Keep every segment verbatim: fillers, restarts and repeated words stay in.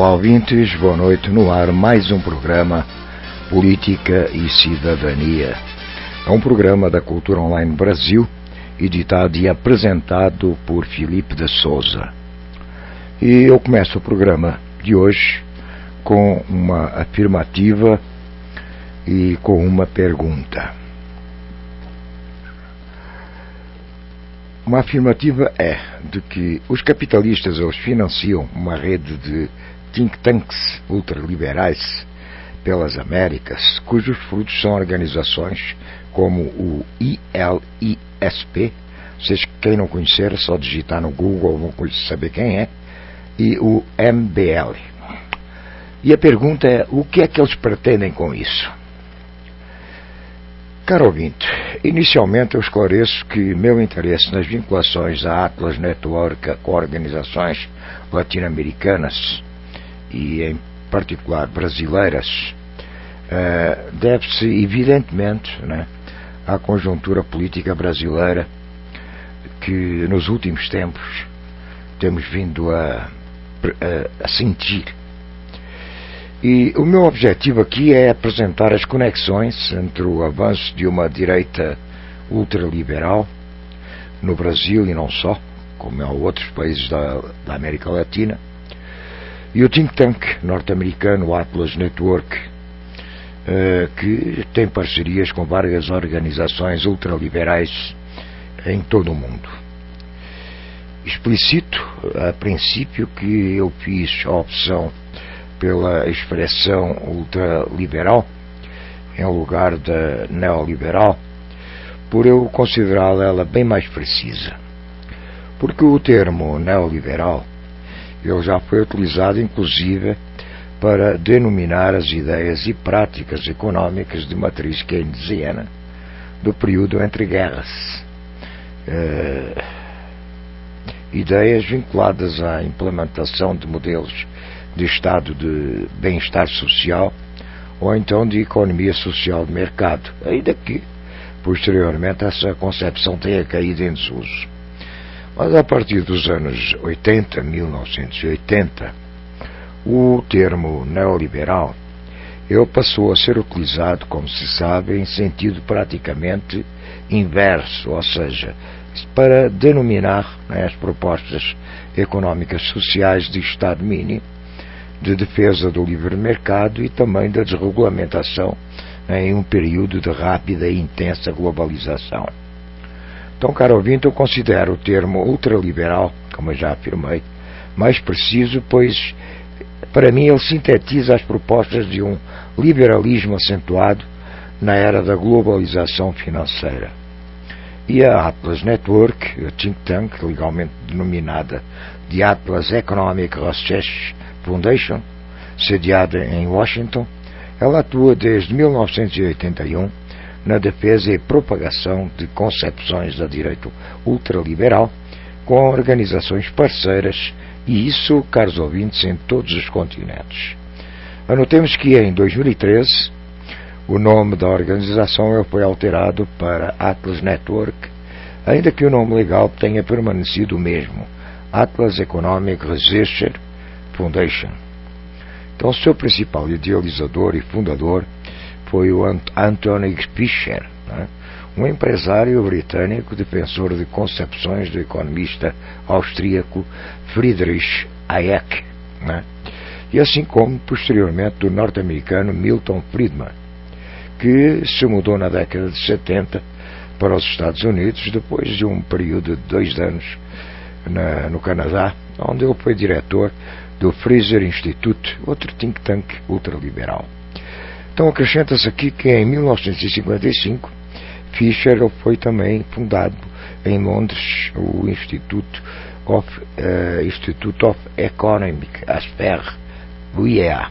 Olá ouvintes, boa noite, no ar mais um programa Política e Cidadania. É um programa da Cultura Online Brasil, editado e apresentado por Filipe de Souza. E eu começo o programa de hoje com uma afirmativa e com uma pergunta. Uma afirmativa é de que os capitalistas eles financiam uma rede de think tanks ultraliberais pelas Américas, cujos frutos são organizações como o I L I S P, vocês quem não conhecer, é só digitar no Google, vão saber quem é, e o M B L. E a pergunta é, o que é que eles pretendem com isso? Caro ouvinte, inicialmente eu esclareço que meu interesse nas vinculações da Atlas Network com organizações latino-americanas e em particular brasileiras uh, deve-se evidentemente, né, à conjuntura política brasileira que nos últimos tempos temos vindo a, a, a sentir. E o meu objetivo aqui é apresentar as conexões entre o avanço de uma direita ultraliberal no Brasil e não só, como em outros países da, da América Latina, e o think tank norte-americano Atlas Network, eh, que tem parcerias com várias organizações ultraliberais em todo o mundo. Explicito a princípio que eu fiz a opção pela expressão ultraliberal em lugar da neoliberal, por eu considerá-la ela bem mais precisa. Porque o termo neoliberal ele já foi utilizado inclusive para denominar as ideias e práticas económicas de matriz keynesiana do período entre guerras. Uh, ideias vinculadas à implementação de modelos de estado de bem-estar social ou então de economia social de mercado, ainda que posteriormente essa concepção tenha caído em desuso. Mas a partir dos anos oitenta, mil novecentos e oitenta, o termo neoliberal ele passou a ser utilizado, como se sabe, em sentido praticamente inverso, ou seja, para denominar, né, as propostas económicas sociais de Estado mínimo, de defesa do livre mercado e também da desregulamentação, né, em um período de rápida e intensa globalização. Então, caro ouvinte, eu considero o termo ultraliberal, como eu já afirmei, mais preciso, pois para mim ele sintetiza as propostas de um liberalismo acentuado na era da globalização financeira. E a Atlas Network, a think tank, legalmente denominada de Atlas Economic Research Foundation, sediada em Washington, ela atua desde mil novecentos e oitenta e um na defesa e propagação de concepções da direita ultraliberal com organizações parceiras, e isso, caros ouvintes, em todos os continentes. Anotemos que em dois mil e treze o nome da organização foi alterado para Atlas Network, ainda que o nome legal tenha permanecido o mesmo, Atlas Economic Research Foundation. Então, seu principal idealizador e fundador foi o Anthony Fisher, né? Um empresário britânico defensor de concepções do economista austríaco Friedrich Hayek, né? E assim como posteriormente do norte-americano Milton Friedman, que se mudou na década de setenta para os Estados Unidos depois de um período de dois anos na, no Canadá, onde ele foi diretor do Fraser Institute, outro think tank ultraliberal. Então acrescenta-se aqui que em mil novecentos e cinquenta e cinco Fisher foi também fundado em Londres o Institute of, uh, Institute of Economic Affairs, o I E A.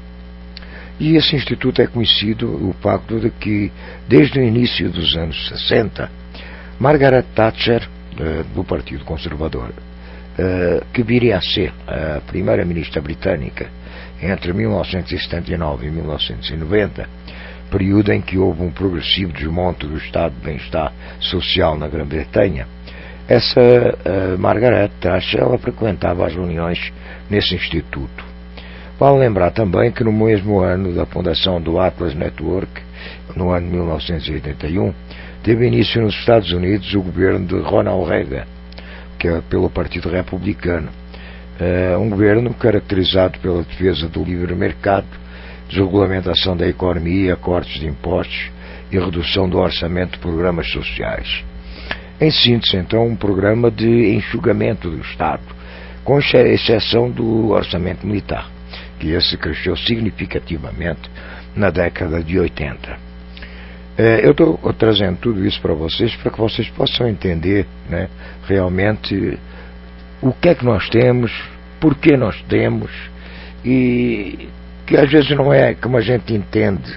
E esse instituto é conhecido o facto de que desde o início dos anos sessenta Margaret Thatcher, uh, do Partido Conservador, uh, que viria a ser a primeira-ministra britânica entre mil novecentos e setenta e nove e mil novecentos e noventa, período em que houve um progressivo desmonte do estado de bem-estar social na Grã-Bretanha, essa uh, Margaret Thatcher ela frequentava as reuniões nesse instituto. Vale lembrar também que no mesmo ano da fundação do Atlas Network, no ano de mil novecentos e oitenta e um, teve início nos Estados Unidos o governo de Ronald Reagan, que é pelo Partido Republicano. Uh, um governo caracterizado pela defesa do livre mercado, desregulamentação da economia, cortes de impostos e redução do orçamento de programas sociais. Em síntese, então, um programa de enxugamento do Estado, com exceção do orçamento militar, que esse cresceu significativamente na década de oitenta. Eu estou trazendo tudo isso para vocês, para que vocês possam entender, né, realmente o que é que nós temos, por que nós temos, e que às vezes não é como a gente entende,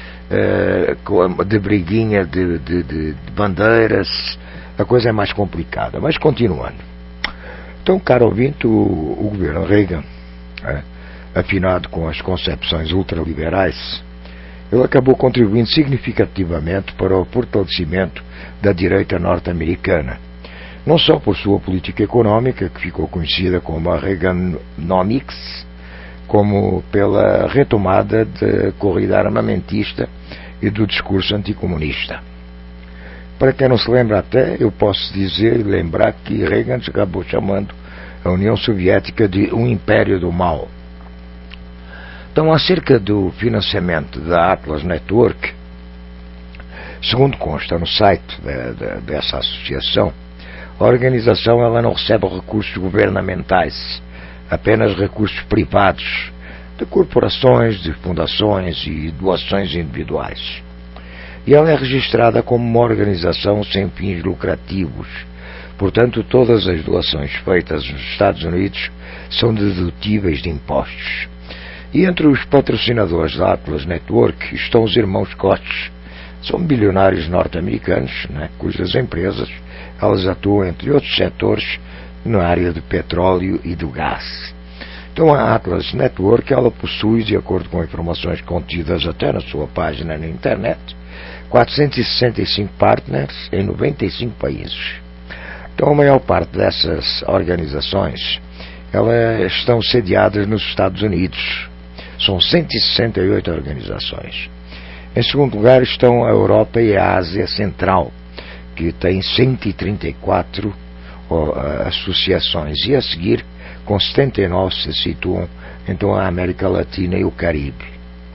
de briguinha de, de, de, de bandeiras. A coisa é mais complicada, mas continuando. Então, caro ouvinte, o, o governo Reagan, é, afinado com as concepções ultraliberais, ele acabou contribuindo significativamente para o fortalecimento da direita norte-americana, não só por sua política económica, que ficou conhecida como a Reaganomics, como pela retomada da corrida armamentista e do discurso anticomunista. Para quem não se lembra até, eu posso dizer e lembrar que Reagan acabou chamando a União Soviética de um império do mal. Então, acerca do financiamento da Atlas Network, segundo consta no site de, de, dessa associação, a organização ela não recebe recursos governamentais, apenas recursos privados, de corporações, de fundações e doações individuais. E ela é registrada como uma organização sem fins lucrativos. Portanto, todas as doações feitas nos Estados Unidos são dedutíveis de impostos. E entre os patrocinadores da Atlas Network estão os irmãos Koch. São bilionários norte-americanos, né, cujas empresas elas atuam, entre outros setores, na área do petróleo e do gás. Então, a Atlas Network ela possui, de acordo com informações contidas até na sua página na internet, quatrocentos e sessenta e cinco partners em noventa e cinco países. Então, a maior parte dessas organizações elas estão sediadas nos Estados Unidos. São cento e sessenta e oito organizações. Em segundo lugar estão a Europa e a Ásia Central, que tem cento e trinta e quatro oh, associações. E a seguir, com setenta e nove, se situam então a América Latina e o Caribe.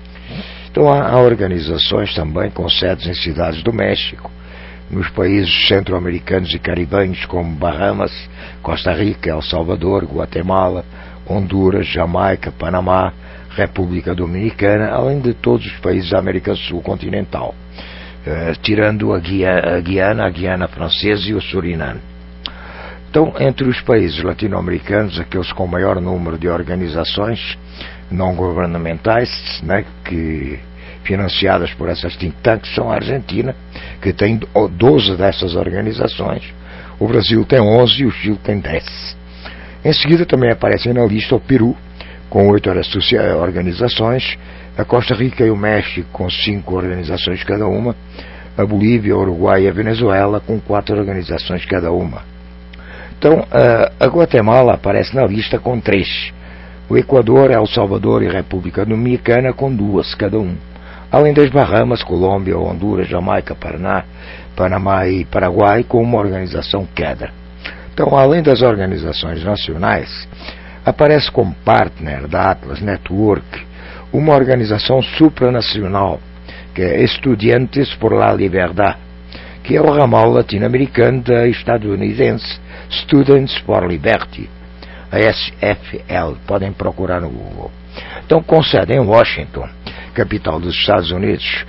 Então há organizações também com sedes em cidades do México, nos países centro-americanos e caribenhos como Bahamas, Costa Rica, El Salvador, Guatemala, Honduras, Jamaica, Panamá, República Dominicana, além de todos os países da América Sul continental, eh, tirando a, Guia, a Guiana, a Guiana Francesa e o Suriname. Então, entre os países latino-americanos, aqueles com maior número de organizações não governamentais, né, que financiadas por essas think tanks, são a Argentina, que tem doze dessas organizações, o Brasil tem onze e o Chile tem dez. Em seguida também aparecem na lista o Peru, com oito organizações, a Costa Rica e o México com cinco organizações cada uma, a Bolívia, o Uruguai e a Venezuela com quatro organizações cada uma. Então, a Guatemala aparece na lista com três. O Equador, El Salvador e a República Dominicana com duas cada um. Além das Bahamas, Colômbia, Honduras, Jamaica, Paraná, Panamá e Paraguai com uma organização cada. Então, além das organizações nacionais, aparece como partner da Atlas Network uma organização supranacional, que é Estudiantes por la Liberdad, que é o ramal latino-americano da estadunidense Students for Liberty, a S F L, podem procurar no Google. Então, com sede em Washington, capital dos Estados Unidos,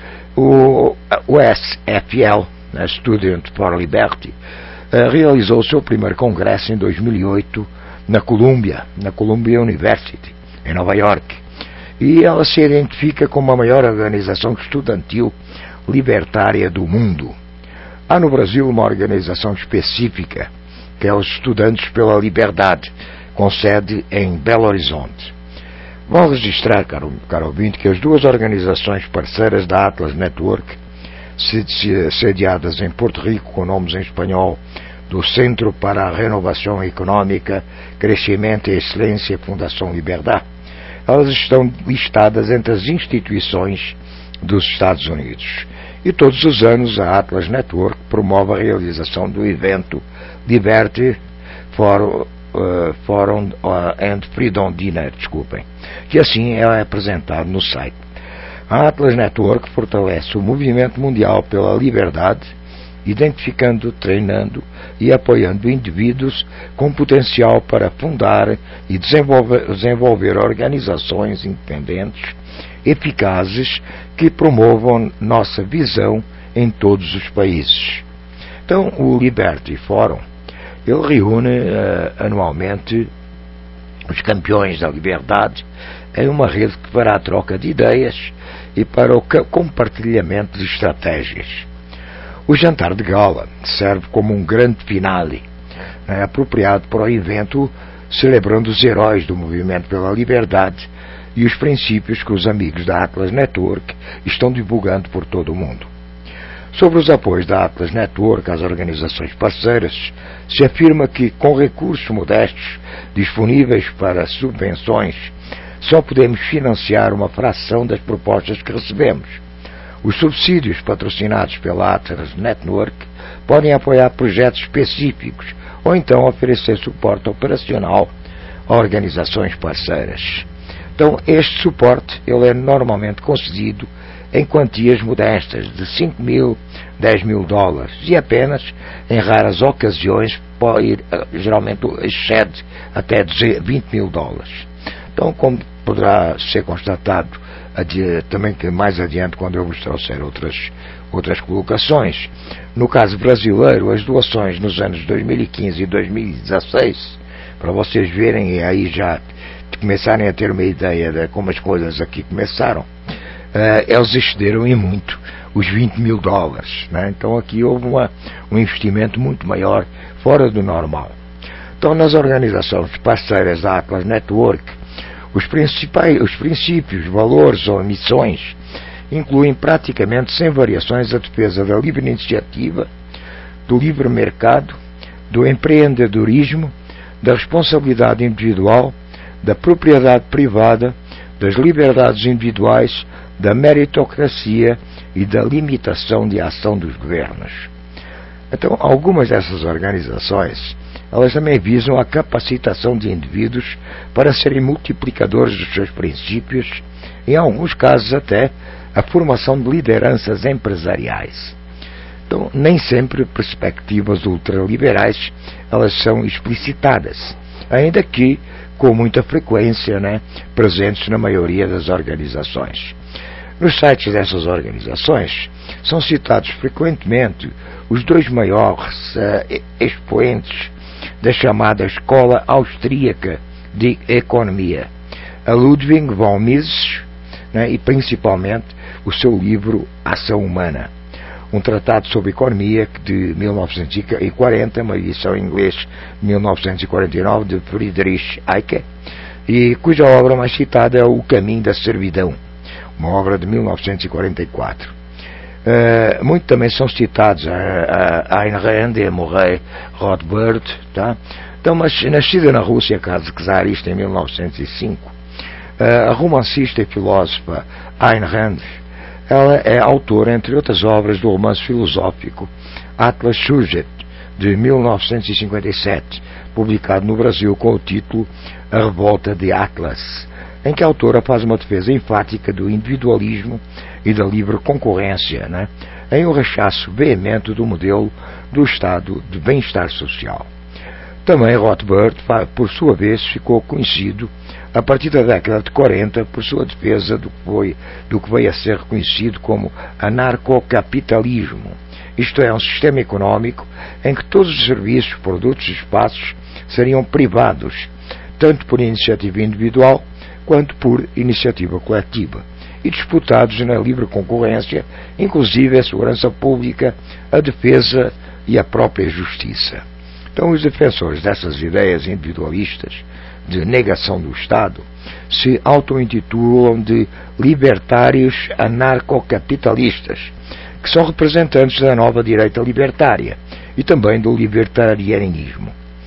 o, o S F L, né, Student for Liberty, uh, realizou o seu primeiro congresso em dois mil e oito na Columbia, na Columbia University, em Nova York, e ela se identifica como a maior organização estudantil libertária do mundo. Há no Brasil uma organização específica, que é os Estudantes pela Liberdade, com sede em Belo Horizonte. Vou registrar, caro, caro ouvinte, que as duas organizações parceiras da Atlas Network, sediadas em Porto Rico, com nomes em espanhol, do Centro para a Renovação Econômica, Crescimento e Excelência Fundação Liberdade, elas estão listadas entre as instituições dos Estados Unidos. E todos os anos a Atlas Network promove a realização do evento Liberty for, uh, Forum and Freedom Dinner, desculpem, que assim é apresentado no site. A Atlas Network fortalece o movimento mundial pela liberdade, identificando, treinando e apoiando indivíduos com potencial para fundar e desenvolver, desenvolver organizações independentes, eficazes, que promovam nossa visão em todos os países. Então, o Liberty Forum, ele reúne uh, anualmente os campeões da liberdade em uma rede para a troca de ideias e para o compartilhamento de estratégias. O jantar de gala serve como um grande finale, né, apropriado para o evento, celebrando os heróis do movimento pela liberdade e os princípios que os amigos da Atlas Network estão divulgando por todo o mundo. Sobre os apoios da Atlas Network às organizações parceiras, se afirma que, com recursos modestos disponíveis para subvenções, só podemos financiar uma fração das propostas que recebemos. Os subsídios patrocinados pela Atlas Network podem apoiar projetos específicos ou então oferecer suporte operacional a organizações parceiras. Então, este suporte ele é normalmente concedido em quantias modestas de cinco mil, dez mil dólares e apenas, em raras ocasiões, pode ir, geralmente excede até vinte mil dólares. Então, como poderá ser constatado também que mais adiante, quando eu vos trouxer outras, outras colocações, no caso brasileiro, as doações nos anos dois mil e quinze e dois mil e dezasseis, para vocês verem e aí já começarem a ter uma ideia de como as coisas aqui começaram, uh, eles excederam em muito os vinte mil dólares, né? Então aqui houve uma, um investimento muito maior, fora do normal. Então, nas organizações parceiras da Atlas Network, os, principais, os princípios, valores ou missões incluem praticamente sem variações a defesa da livre iniciativa, do livre mercado, do empreendedorismo, da responsabilidade individual, da propriedade privada, das liberdades individuais, da meritocracia e da limitação de ação dos governos. Então, algumas dessas organizações, elas também visam a capacitação de indivíduos para serem multiplicadores dos seus princípios, em alguns casos até a formação de lideranças empresariais. Então, nem sempre perspectivas ultraliberais elas são explicitadas, ainda que com muita frequência, né, presentes na maioria das organizações. Nos sites dessas organizações são citados frequentemente os dois maiores uh, expoentes da chamada Escola Austríaca de Economia, a Ludwig von Mises, né, e principalmente o seu livro Ação Humana, um tratado sobre economia de mil novecentos e quarenta, uma edição em inglês de mil novecentos e quarenta e nove de Friedrich Hayek, e cuja obra mais citada é O Caminho da Servidão, uma obra de mil novecentos e quarenta e quatro. Uh, muito também são citados a, a Ayn Rand e a Murray Rothbard, tá? Então, mas nascida na Rússia czarista em mil novecentos e cinco, uh, a romancista e filósofa Ayn Rand, ela é autora, entre outras obras, do romance filosófico Atlas Shrugged, de mil novecentos e cinquenta e sete, publicado no Brasil com o título A Revolta de Atlas, em que a autora faz uma defesa enfática do individualismo e da livre concorrência, né, em um rechaço veemente do modelo do Estado de bem-estar social. Também Rothbard, por sua vez, ficou conhecido a partir da década de quarenta por sua defesa do que, foi, do que veio a ser reconhecido como anarcocapitalismo, isto é, um sistema económico em que todos os serviços, produtos e espaços seriam privados, tanto por iniciativa individual quanto por iniciativa coletiva, e disputados na livre concorrência, inclusive a segurança pública, a defesa e a própria justiça. Então, os defensores dessas ideias individualistas de negação do Estado se auto-intitulam de libertários anarcocapitalistas, que são representantes da nova direita libertária e também do libertarianismo.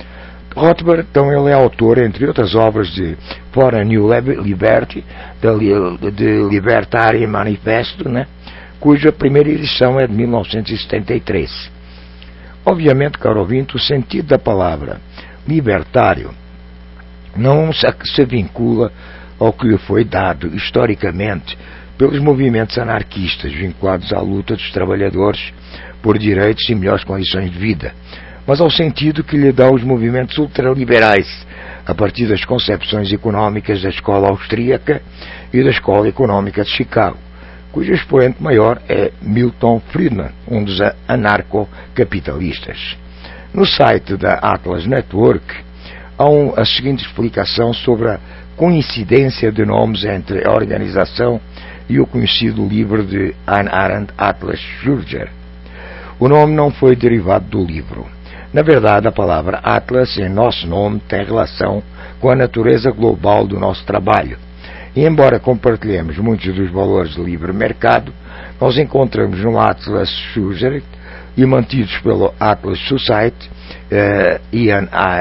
Rothbard, então, ele é autor, entre outras obras, de For a New Liberty, de Libertarian Manifesto, né, cuja primeira edição é de mil novecentos e setenta e três. Obviamente, caro ouvinte, o sentido da palavra libertário não se vincula ao que lhe foi dado historicamente pelos movimentos anarquistas vinculados à luta dos trabalhadores por direitos e melhores condições de vida, mas ao sentido que lhe dá os movimentos ultraliberais, a partir das concepções económicas da escola austríaca e da escola económica de Chicago, cujo expoente maior é Milton Friedman, um dos anarcocapitalistas. No site da Atlas Network há um, a seguinte explicação sobre a coincidência de nomes entre a organização e o conhecido livro de Ayn Rand, Atlas Shrugged. O nome não foi derivado do livro. Na verdade, a palavra Atlas, em nosso nome, tem relação com a natureza global do nosso trabalho. E embora compartilhemos muitos dos valores do livre mercado, nós encontramos no Atlas Shrugged e mantidos pelo Atlas Society eh, e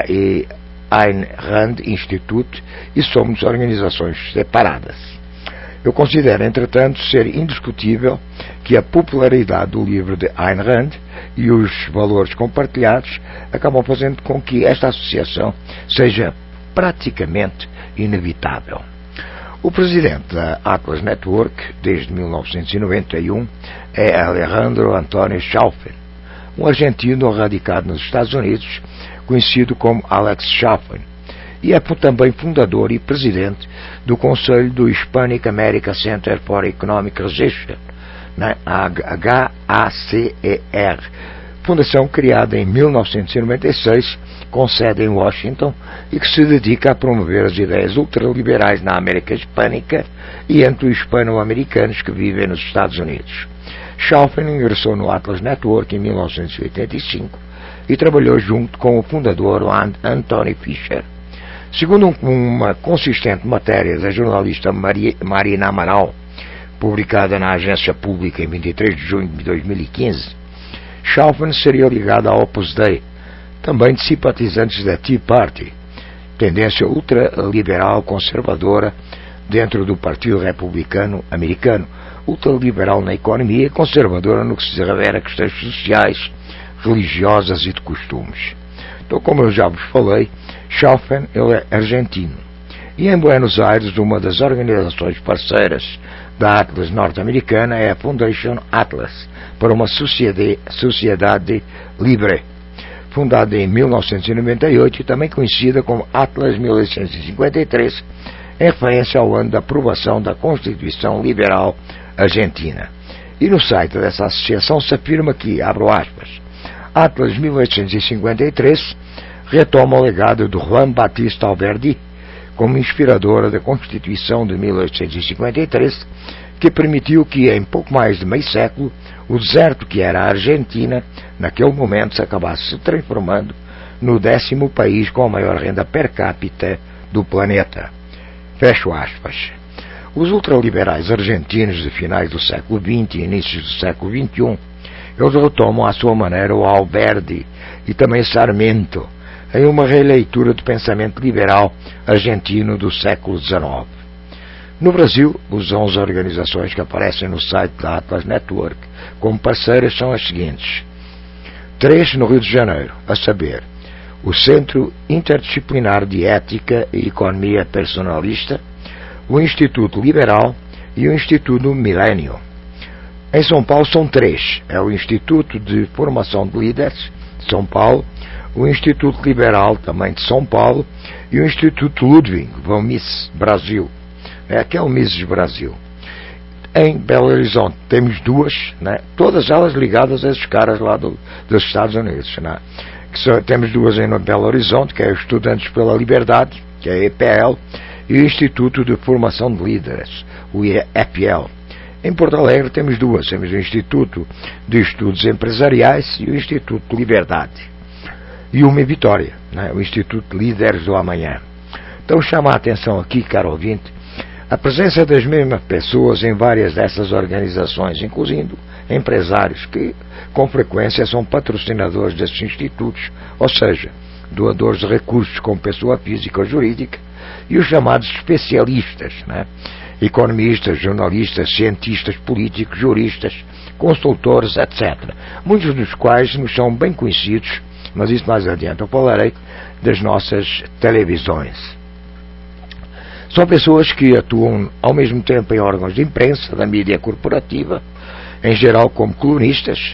Ayn Rand Institute, e somos organizações separadas. Eu considero, entretanto, ser indiscutível que a popularidade do livro de Ayn Rand e os valores compartilhados acabam fazendo com que esta associação seja praticamente inevitável. O presidente da Atlas Network, desde mil novecentos e noventa e um, é Alejandro Antonio Schauffen, um argentino radicado nos Estados Unidos, conhecido como Alex Schauffen, e é também fundador e presidente do Conselho do Hispanic America Center for Economic Research, na H A C E R, fundação criada em mil novecentos e noventa e seis, com sede em Washington, e que se dedica a promover as ideias ultraliberais na América Hispânica e entre os hispano-americanos que vivem nos Estados Unidos. Schauffen ingressou no Atlas Network em mil novecentos e oitenta e cinco e trabalhou junto com o fundador Anthony Fisher. Segundo uma consistente matéria da jornalista Marina Amaral, publicada na Agência Pública em vinte e três de junho de dois mil e quinze, Schauffen seria ligado ao Opus Dei, também de simpatizantes da Tea Party, tendência ultraliberal conservadora dentro do Partido Republicano Americano, ultraliberal na economia e conservadora no que se refere a questões sociais, religiosas e de costumes. Então, como eu já vos falei, Schauffen ele é argentino. E em Buenos Aires, uma das organizações parceiras da Atlas norte-americana é a Foundation Atlas, para uma sociedade, sociedade livre, fundada em mil novecentos e noventa e oito e também conhecida como Atlas mil oitocentos e cinquenta e três, em referência ao ano da aprovação da Constituição Liberal Argentina. E no site dessa associação se afirma que, abro aspas, Atlas mil oitocentos e cinquenta e três retoma o legado de Juan Batista Alberdi como inspiradora da Constituição de mil oitocentos e cinquenta e três, que permitiu que, em pouco mais de meio século, o deserto que era a Argentina, naquele momento se acabasse se transformando no décimo país com a maior renda per capita do planeta. Fecho aspas. Os ultraliberais argentinos de finais do século vinte e inícios do século vinte e um, eles retomam à sua maneira o Alberdi e também Sarmiento, em uma releitura do pensamento liberal argentino do século dezenove. No Brasil, as onze organizações que aparecem no site da Atlas Network como parceiras são as seguintes. Três no Rio de Janeiro, a saber, o Centro Interdisciplinar de Ética e Economia Personalista, o Instituto Liberal e o Instituto Milênio. Em São Paulo são três, é o Instituto de Formação de Líderes de São Paulo, o Instituto Liberal, também de São Paulo, e o Instituto Ludwig von Mises Brasil, né, que é o Mises Brasil. Em Belo Horizonte temos duas, né, todas elas ligadas a esses caras lá do, dos Estados Unidos. Né, que só, temos duas em Belo Horizonte, que é o Estudantes pela Liberdade, que é a E P L, e o Instituto de Formação de Líderes, o E F L. Em Porto Alegre temos duas, temos o Instituto de Estudos Empresariais e o Instituto de Liberdade. E uma em Vitória, né, o Instituto Líderes do Amanhã. Então chama a atenção aqui, caro ouvinte, a presença das mesmas pessoas em várias dessas organizações, incluindo empresários que, com frequência, são patrocinadores desses institutos, ou seja, doadores de recursos como pessoa física ou jurídica, e os chamados especialistas, né? Economistas, jornalistas, cientistas políticos, juristas, consultores, etcétera. Muitos dos quais nos são bem conhecidos, mas isso mais adiante eu falarei, das nossas televisões. São pessoas que atuam ao mesmo tempo em órgãos de imprensa, da mídia corporativa, em geral como colunistas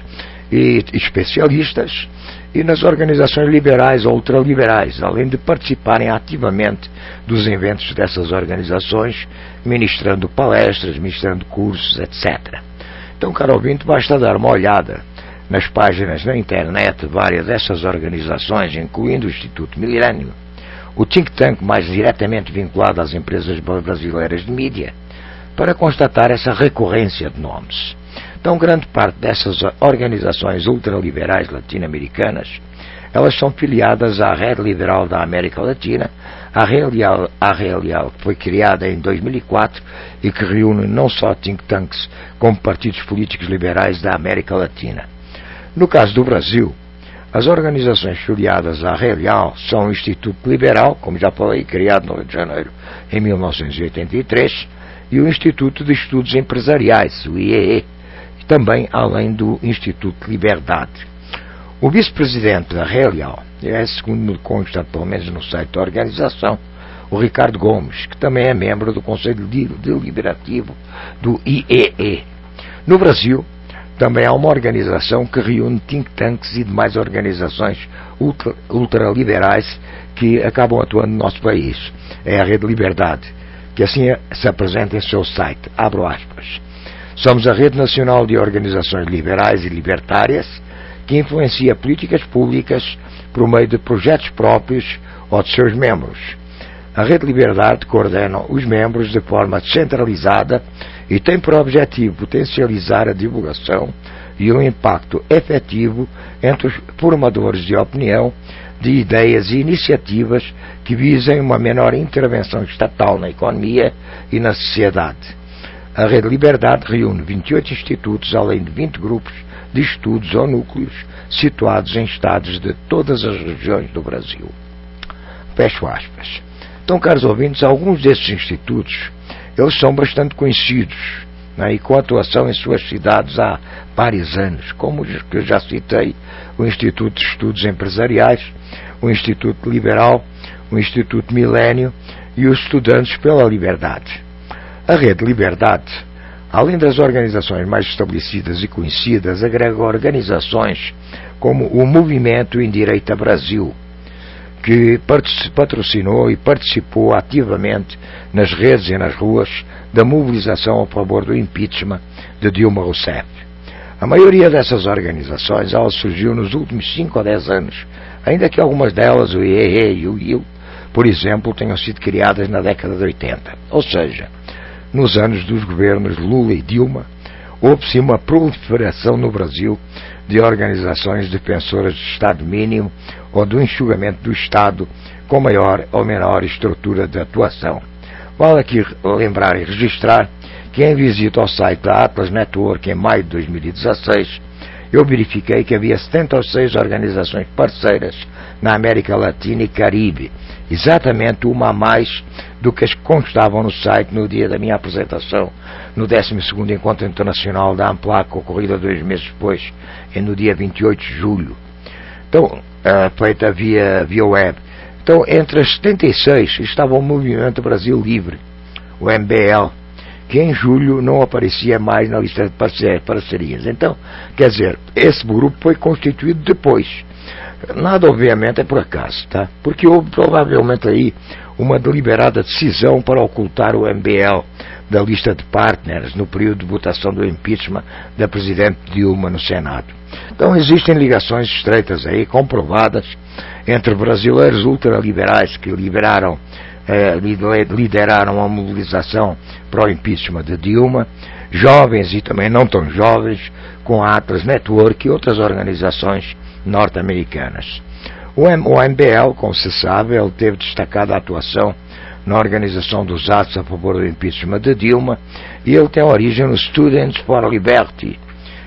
e especialistas, e nas organizações liberais ou ultraliberais, além de participarem ativamente dos eventos dessas organizações, ministrando palestras, ministrando cursos, etcétera. Então, caro ouvinte, basta dar uma olhada nas páginas na internet de várias dessas organizações, incluindo o Instituto Milênio, o think tank mais diretamente vinculado às empresas brasileiras de mídia, para constatar essa recorrência de nomes. Então, grande parte dessas organizações ultraliberais latino-americanas, elas são filiadas à Rede Liberal da América Latina, a Real, a Real, que foi criada em dois mil e quatro e que reúne não só think tanks, como partidos políticos liberais da América Latina. No caso do Brasil, as organizações filiadas à Real são o Instituto Liberal, como já falei, criado no Rio de Janeiro em mil novecentos e oitenta e três, e o Instituto de Estudos Empresariais, o I E E, também além do Instituto Liberdade. O vice-presidente da Real é, segundo me consta pelo menos no site da organização, o Ricardo Gomes, que também é membro do Conselho Deliberativo do I E E. No Brasil, também há uma organização que reúne think tanks e demais organizações ultra, ultraliberais que acabam atuando no nosso país. É a Rede Liberdade, que assim se apresenta em seu site. Abro aspas. Somos a Rede Nacional de Organizações Liberais e Libertárias que influencia políticas públicas por meio de projetos próprios ou de seus membros. A Rede Liberdade coordena os membros de forma descentralizada e tem por objetivo potencializar a divulgação e o impacto efetivo entre os formadores de opinião de ideias e iniciativas que visem uma menor intervenção estatal na economia e na sociedade. A Rede Liberdade reúne vinte e oito institutos, além de vinte grupos de estudos ou núcleos situados em estados de todas as regiões do Brasil. Fecho aspas. Então, caros ouvintes, alguns desses institutos, eles são bastante conhecidos, né, e com atuação em suas cidades há vários anos, como os que eu já citei, o Instituto de Estudos Empresariais, o Instituto Liberal, o Instituto Milênio e os Estudantes pela Liberdade. A Rede Liberdade, além das organizações mais estabelecidas e conhecidas, agrega organizações como o Movimento em Direita Brasil, que patrocinou e participou ativamente nas redes e nas ruas da mobilização a favor do impeachment de Dilma Rousseff. A maioria dessas organizações ela surgiu nos últimos cinco a dez anos, ainda que algumas delas, o I E E e o I L, por exemplo, tenham sido criadas na década de oitenta. Ou seja, nos anos dos governos Lula e Dilma, houve-se uma proliferação no Brasil de organizações defensoras do Estado mínimo ou do enxugamento do Estado com maior ou menor estrutura de atuação. Vale aqui lembrar e registrar que em visita ao site da Atlas Network em maio de dois mil e dezasseis, eu verifiquei que havia setenta e seis organizações parceiras na América Latina e Caribe, exatamente uma a mais do que as que constavam no site no dia da minha apresentação, no décimo segundo Encontro Internacional da AMPLAC, ocorrido dois meses depois, no dia vinte e oito de julho. Então, uh, feita via, via web. Então, entre as setenta e seis estava o Movimento Brasil Livre, o M B L, que em julho não aparecia mais na lista de parcerias. Então, quer dizer, esse grupo foi constituído depois. Nada, obviamente, é por acaso, tá? Porque houve provavelmente aí uma deliberada decisão para ocultar o M B L da lista de partners no período de votação do impeachment da Presidente Dilma no Senado. Então existem ligações estreitas aí, comprovadas, entre brasileiros ultraliberais que liberaram, eh, lideraram a mobilização para o impeachment de Dilma, jovens e também não tão jovens, com a Atlas Network e outras organizações norte-americanas. O M B L, como se sabe, ele teve destacada atuação na organização dos atos a favor do impeachment de Dilma, e ele tem origem no Students for Liberty,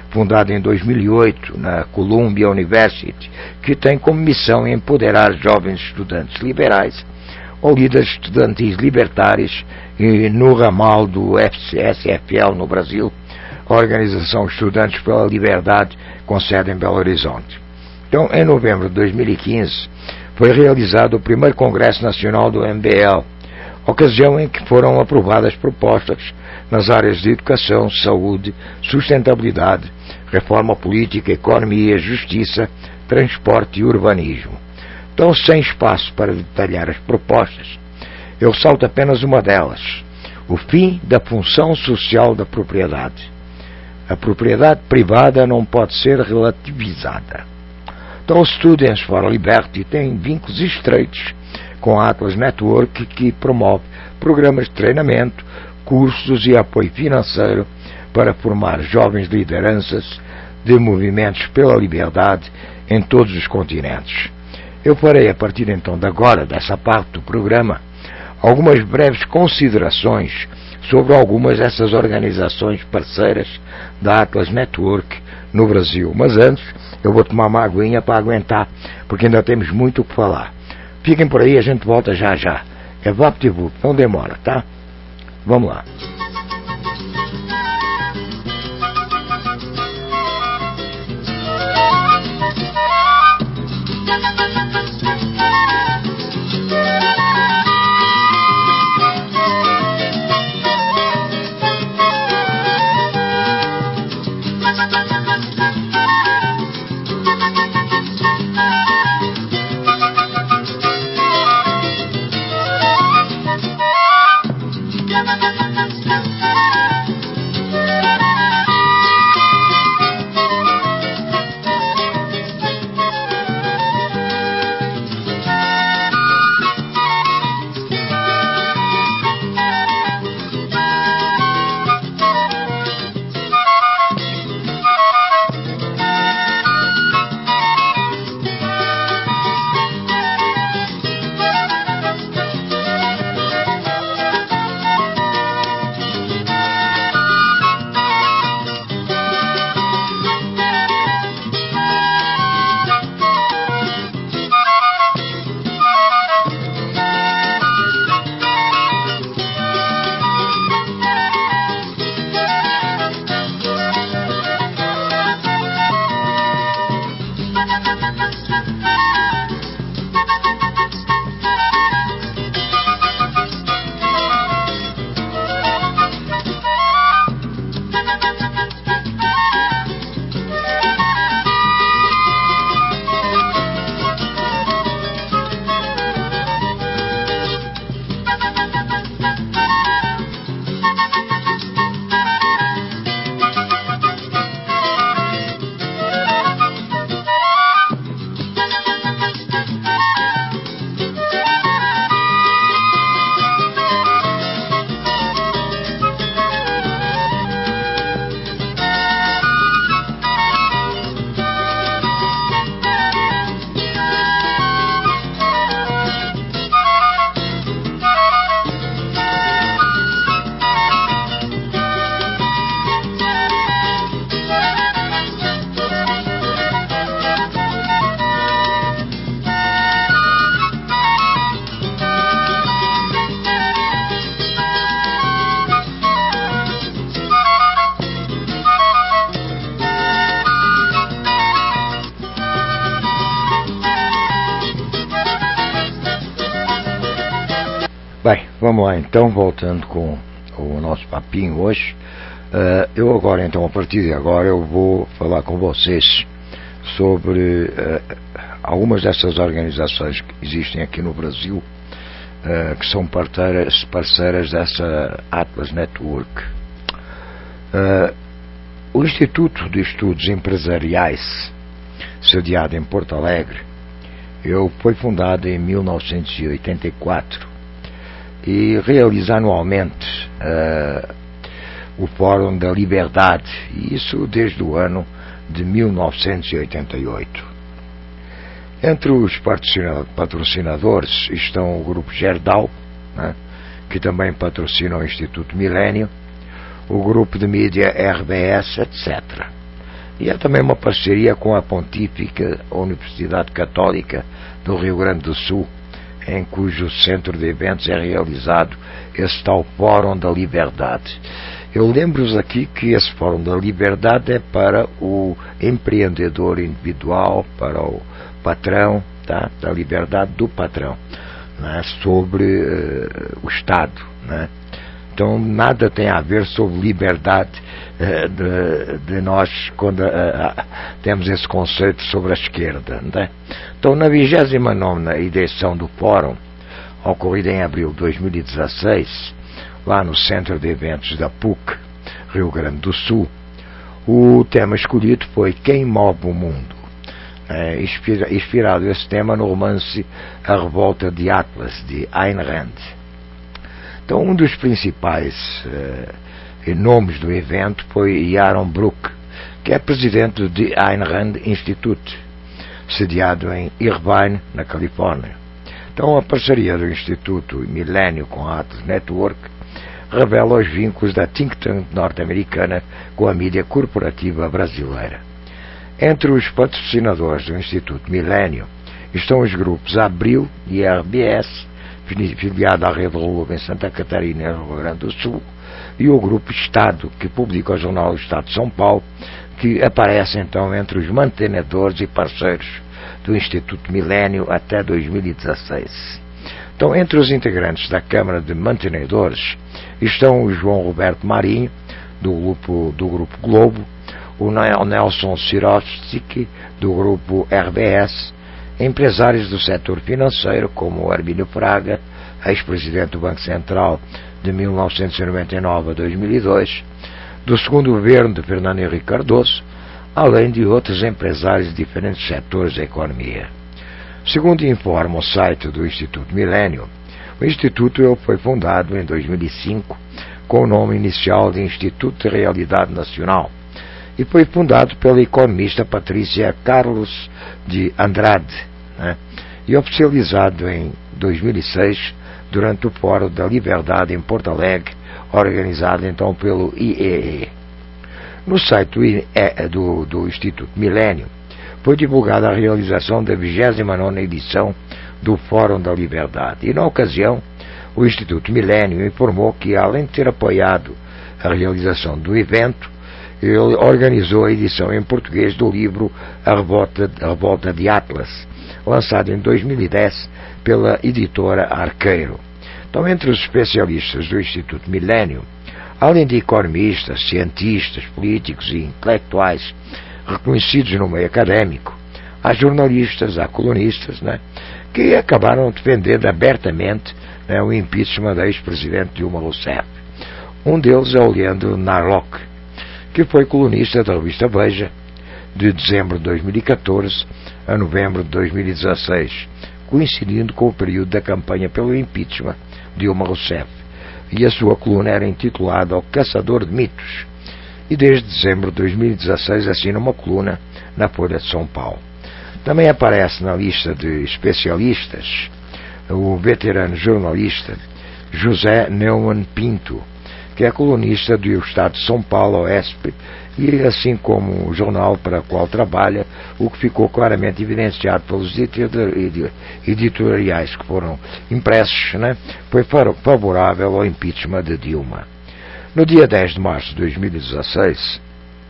fundada em dois mil e oito na Columbia University, que tem como missão empoderar jovens estudantes liberais ou líderes estudantis libertários e no ramal do S F L no Brasil, a Organização Estudantes pela Liberdade, com sede em Belo Horizonte. Então, em novembro de dois mil e quinze, foi realizado o primeiro Congresso Nacional do M B L, ocasião em que foram aprovadas propostas nas áreas de educação, saúde, sustentabilidade, reforma política, economia, justiça, transporte e urbanismo. Então, sem espaço para detalhar as propostas, eu salto apenas uma delas: o fim da função social da propriedade. A propriedade privada não pode ser relativizada. Então, o Students for Liberty tem vínculos estreitos com a Atlas Network, que promove programas de treinamento, cursos e apoio financeiro para formar jovens lideranças de movimentos pela liberdade em todos os continentes. Eu farei, a partir então de agora, dessa parte do programa, algumas breves considerações sobre algumas dessas organizações parceiras da Atlas Network no Brasil. Mas antes, eu vou tomar uma aguinha para aguentar, porque ainda temos muito o que falar. Fiquem por aí, a gente volta já já. É VaptVup, não demora, tá? Vamos lá. Bem, vamos lá então, voltando com o nosso papinho hoje. Uh, eu agora então, a partir de agora, eu vou falar com vocês sobre uh, algumas dessas organizações que existem aqui no Brasil, uh, que são parceiras, parceiras dessa Atlas Network. Uh, o Instituto de Estudos Empresariais, sediado em Porto Alegre, eu, foi fundado em mil novecentos e oitenta e quatro e realiza anualmente uh, o Fórum da Liberdade, e isso desde o ano de mil novecentos e oitenta e oito. Entre os patrocinadores estão o Grupo Gerdau, né, que também patrocina o Instituto Milênio, o Grupo de Mídia R B S, etcétera. E há também uma parceria com a Pontífica Universidade Católica do Rio Grande do Sul, em cujo centro de eventos é realizado esse tal Fórum da Liberdade. Eu lembro-vos aqui que esse Fórum da Liberdade é para o empreendedor individual, para o patrão, tá? Da liberdade do patrão, né? Sobre uh, o Estado, né? Então nada tem a ver sobre liberdade uh, de, de nós quando uh, temos esse conceito sobre a esquerda, né? Então na vigésima nona edição do Fórum, ocorrida em abril de dois mil e dezasseis, lá no Centro de Eventos da P U C, Rio Grande do Sul, o tema escolhido foi Quem Move o Mundo, é, inspira, inspirado esse tema no romance A Revolta de Atlas, de Ayn Rand. Então um dos principais eh, nomes do evento foi Yaron Brook, que é presidente do Ayn Rand Institute, sediado em Irvine, na Califórnia. Então a parceria do Instituto Milênio com a Atlas Network revela os vínculos da think tank norte-americana com a mídia corporativa brasileira. Entre os patrocinadores do Instituto Milênio estão os grupos Abril e R B S, filiado à Rede Globo em Santa Catarina e Rio Grande do Sul, e o Grupo Estado, que publica o jornal Estado de São Paulo, que aparece então entre os mantenedores e parceiros do Instituto Milênio até dois mil e dezasseis. Então, entre os integrantes da Câmara de Mantenedores estão o João Roberto Marinho, do grupo, do grupo Globo, o Nelson Sirotsky, do grupo R B S, empresários do setor financeiro, como o Hermínio Fraga, ex-presidente do Banco Central de mil novecentos e noventa e nove a dois mil e dois, do segundo governo de Fernando Henrique Cardoso, além de outros empresários de diferentes setores da economia. Segundo informa o site do Instituto Milênio, o Instituto foi fundado em dois mil e cinco com o nome inicial de Instituto de Realidade Nacional e foi fundado pela economista Patrícia Carlos de Andrade, né? E oficializado em dois mil e seis durante o Fórum da Liberdade em Porto Alegre, organizado então pelo I E E. No site do, do Instituto Milênio foi divulgada a realização da vigésima nona edição do Fórum da Liberdade e, na ocasião, o Instituto Milênio informou que, além de ter apoiado a realização do evento, ele organizou a edição em português do livro A Revolta, a Revolta de Atlas, lançado em dois mil e dez pela editora Arqueiro. Então, entre os especialistas do Instituto Milênio, além de economistas, cientistas, políticos e intelectuais reconhecidos no meio académico, há jornalistas, há colunistas, né, que acabaram defendendo abertamente, né, o impeachment da ex-presidente Dilma Rousseff. Um deles é o Leandro Narlock, que foi colunista da revista Veja de dezembro de dois mil e catorze a novembro de dois mil e dezasseis, coincidindo com o período da campanha pelo impeachment de Dilma Rousseff, e a sua coluna era intitulada O Caçador de Mitos, e desde dezembro de dois mil e dezasseis assina uma coluna na Folha de São Paulo. Também aparece na lista de especialistas o veterano jornalista José Neumann Pinto, que é colunista do Estado de São Paulo, O E S P, e assim como o jornal para o qual trabalha, o que ficou claramente evidenciado pelos editoriais que foram impressos, né, foi favorável ao impeachment de Dilma. No dia dez de março de dois mil e dezasseis,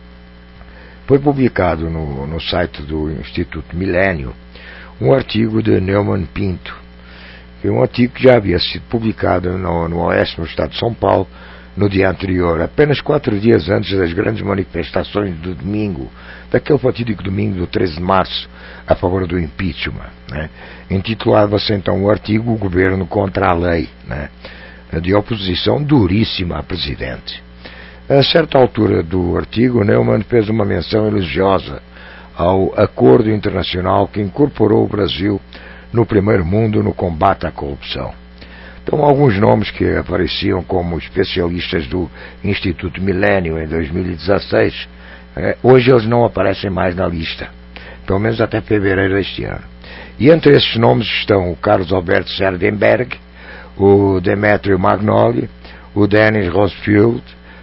foi publicado no, no site do Instituto Milênio um artigo de Neumann Pinto, que é um artigo que já havia sido publicado no, no O E S P, no Estado de São Paulo, no dia anterior, apenas quatro dias antes das grandes manifestações do domingo, daquele fatídico domingo do treze de março, a favor do impeachment, né? Intitulava-se então o artigo O Governo contra a Lei, né, de oposição duríssima à Presidente. A certa altura do artigo, Neumann fez uma menção elogiosa ao acordo internacional que incorporou o Brasil no primeiro mundo no combate à corrupção. Então, alguns nomes que apareciam como especialistas do Instituto Milênio em dois mil e dezasseis, eh, hoje eles não aparecem mais na lista, pelo menos até fevereiro deste ano. E entre esses nomes estão o Carlos Alberto Serdenberg, o Demetrio Magnoli, o Dennis Rothschild,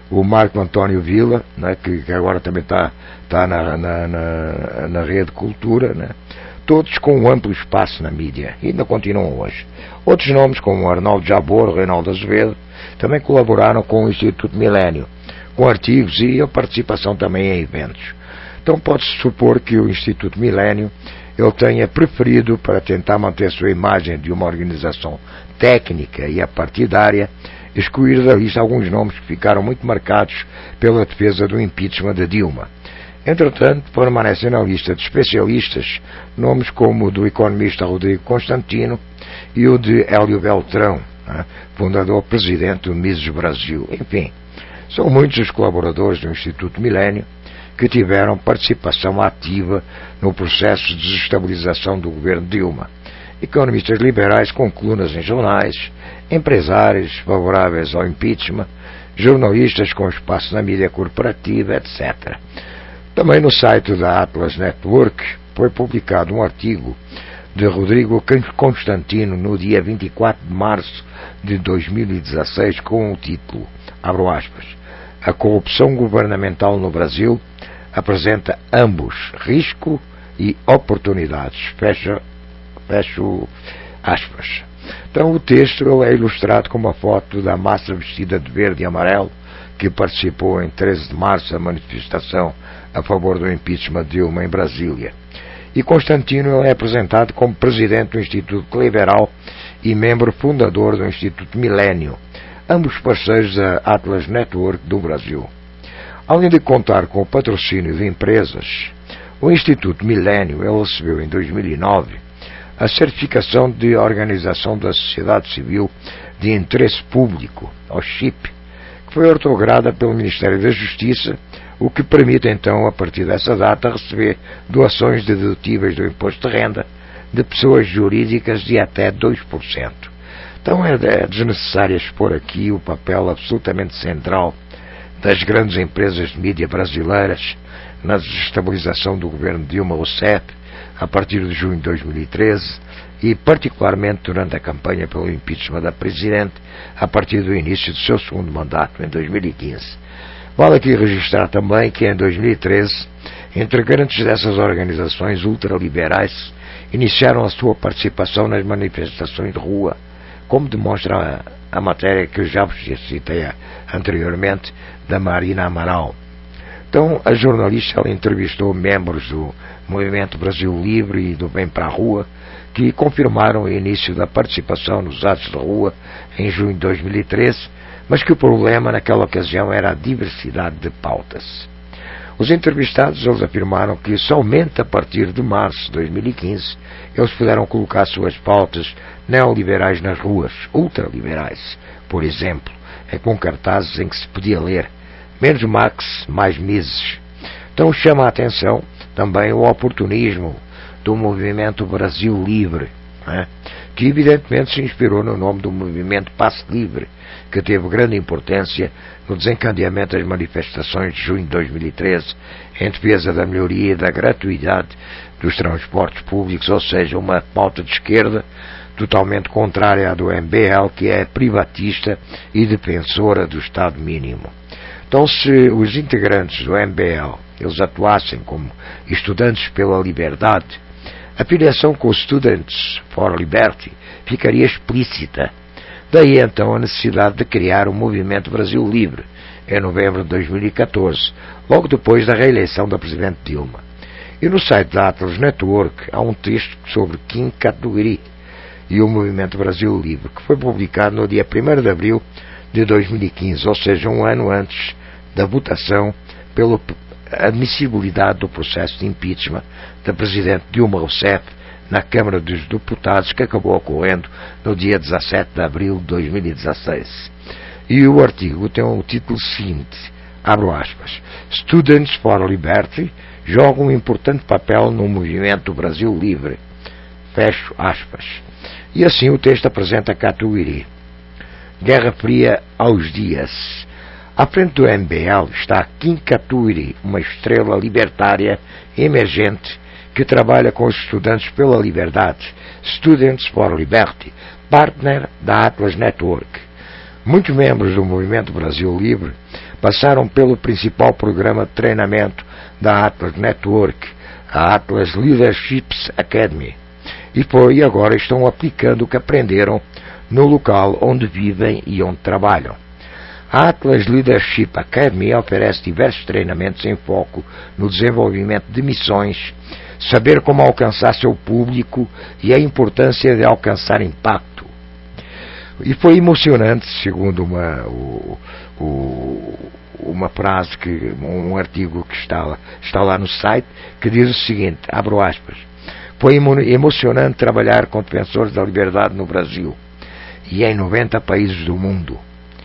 o Marco António Villa, né, que, que agora também está tá na, na, na, na Rede Cultura, né, todos com um amplo espaço na mídia, e ainda continuam hoje. Outros nomes, como Arnaldo Jabor, Reinaldo Azevedo, também colaboraram com o Instituto Milênio, com artigos e a participação também em eventos. Então pode-se supor que o Instituto Milênio ele tenha preferido, para tentar manter a sua imagem de uma organização técnica e apartidária, excluir da lista alguns nomes que ficaram muito marcados pela defesa do impeachment de Dilma. Entretanto, permanecem na lista de especialistas nomes como o do economista Rodrigo Constantino e o de Hélio Beltrão, né, fundador-presidente do Mises Brasil. Enfim, são muitos os colaboradores do Instituto Milênio que tiveram participação ativa no processo de desestabilização do governo Dilma. Economistas liberais com colunas em jornais, empresários favoráveis ao impeachment, jornalistas com espaço na mídia corporativa, etcétera. Também no site da Atlas Network foi publicado um artigo de Rodrigo Constantino no dia vinte e quatro de março de dois mil e dezasseis com o título, abro aspas, "A corrupção governamental no Brasil apresenta ambos risco e oportunidades", fecha, fecho aspas. Então o texto é ilustrado com uma foto da massa vestida de verde e amarelo que participou em treze de março da manifestação a favor do impeachment de Dilma em Brasília. E Constantino é apresentado como presidente do Instituto Liberal e membro fundador do Instituto Milênio, ambos parceiros da Atlas Network do Brasil. Além de contar com o patrocínio de empresas, o Instituto Milênio recebeu em dois mil e nove a certificação de Organização da Sociedade Civil de Interesse Público, ou C I P, que foi otorgada pelo Ministério da Justiça, o que permite então, a partir dessa data, receber doações dedutíveis do imposto de renda de pessoas jurídicas de até dois por cento. Então é desnecessário expor aqui o papel absolutamente central das grandes empresas de mídia brasileiras na desestabilização do governo Dilma Rousseff a partir de junho de dois mil e treze e particularmente durante a campanha pelo impeachment da Presidente a partir do início do seu segundo mandato em dois mil e quinze. Vale aqui registrar também que em dois mil e treze integrantes dessas organizações ultraliberais iniciaram a sua participação nas manifestações de rua, como demonstra a, a matéria que eu já vos citei anteriormente, da Marina Amaral. Então, a jornalista ela entrevistou membros do Movimento Brasil Livre e do Bem para a Rua, que confirmaram o início da participação nos atos de rua em junho de dois mil e treze, mas que o problema naquela ocasião era a diversidade de pautas. Os entrevistados eles afirmaram que somente a partir de março de dois mil e quinze eles puderam colocar suas pautas neoliberais nas ruas, ultraliberais, por exemplo, com cartazes em que se podia ler menos Marx, mais Mises. Então chama a atenção também o oportunismo do movimento Brasil Livre, né, que evidentemente se inspirou no nome do movimento Passe Livre, que teve grande importância no desencadeamento das manifestações de junho de dois mil e treze em defesa da melhoria e da gratuidade dos transportes públicos, ou seja, uma pauta de esquerda totalmente contrária à do M B L, que é privatista e defensora do Estado mínimo. Então, se os integrantes do M B L eles atuassem como estudantes pela liberdade, a filiação com os Students for Liberty ficaria explícita. Daí então a necessidade de criar o Movimento Brasil Livre, em novembro de dois mil e catorze, logo depois da reeleição da Presidente Dilma. E no site da Atlas Network há um texto sobre Kim Kataguiri e o Movimento Brasil Livre, que foi publicado no dia primeiro de abril de dois mil e quinze, ou seja, um ano antes da votação pela admissibilidade do processo de impeachment da Presidente Dilma Rousseff na Câmara dos Deputados, que acabou ocorrendo no dia dezassete de abril de dois mil e dezasseis. E o artigo tem o título seguinte, abro aspas, Students for Liberty jogam um importante papel no movimento Brasil Livre, fecho aspas. E assim o texto apresenta Kataguiri. Guerra Fria aos dias. À frente do M B L está Kim Kataguiri, uma estrela libertária emergente que trabalha com os estudantes pela liberdade, Students for Liberty, partner da Atlas Network. Muitos membros do Movimento Brasil Livre passaram pelo principal programa de treinamento da Atlas Network, a Atlas Leadership Academy, e foi, agora estão aplicando o que aprenderam no local onde vivem e onde trabalham. A Atlas Leadership Academy oferece diversos treinamentos em foco no desenvolvimento de missões, saber como alcançar seu público e a importância de alcançar impacto. E foi emocionante, segundo uma, o, o, uma frase, que, um artigo que está lá, está lá no site, que diz o seguinte, abro aspas, foi emocionante trabalhar com defensores da liberdade no Brasil e em noventa países do mundo.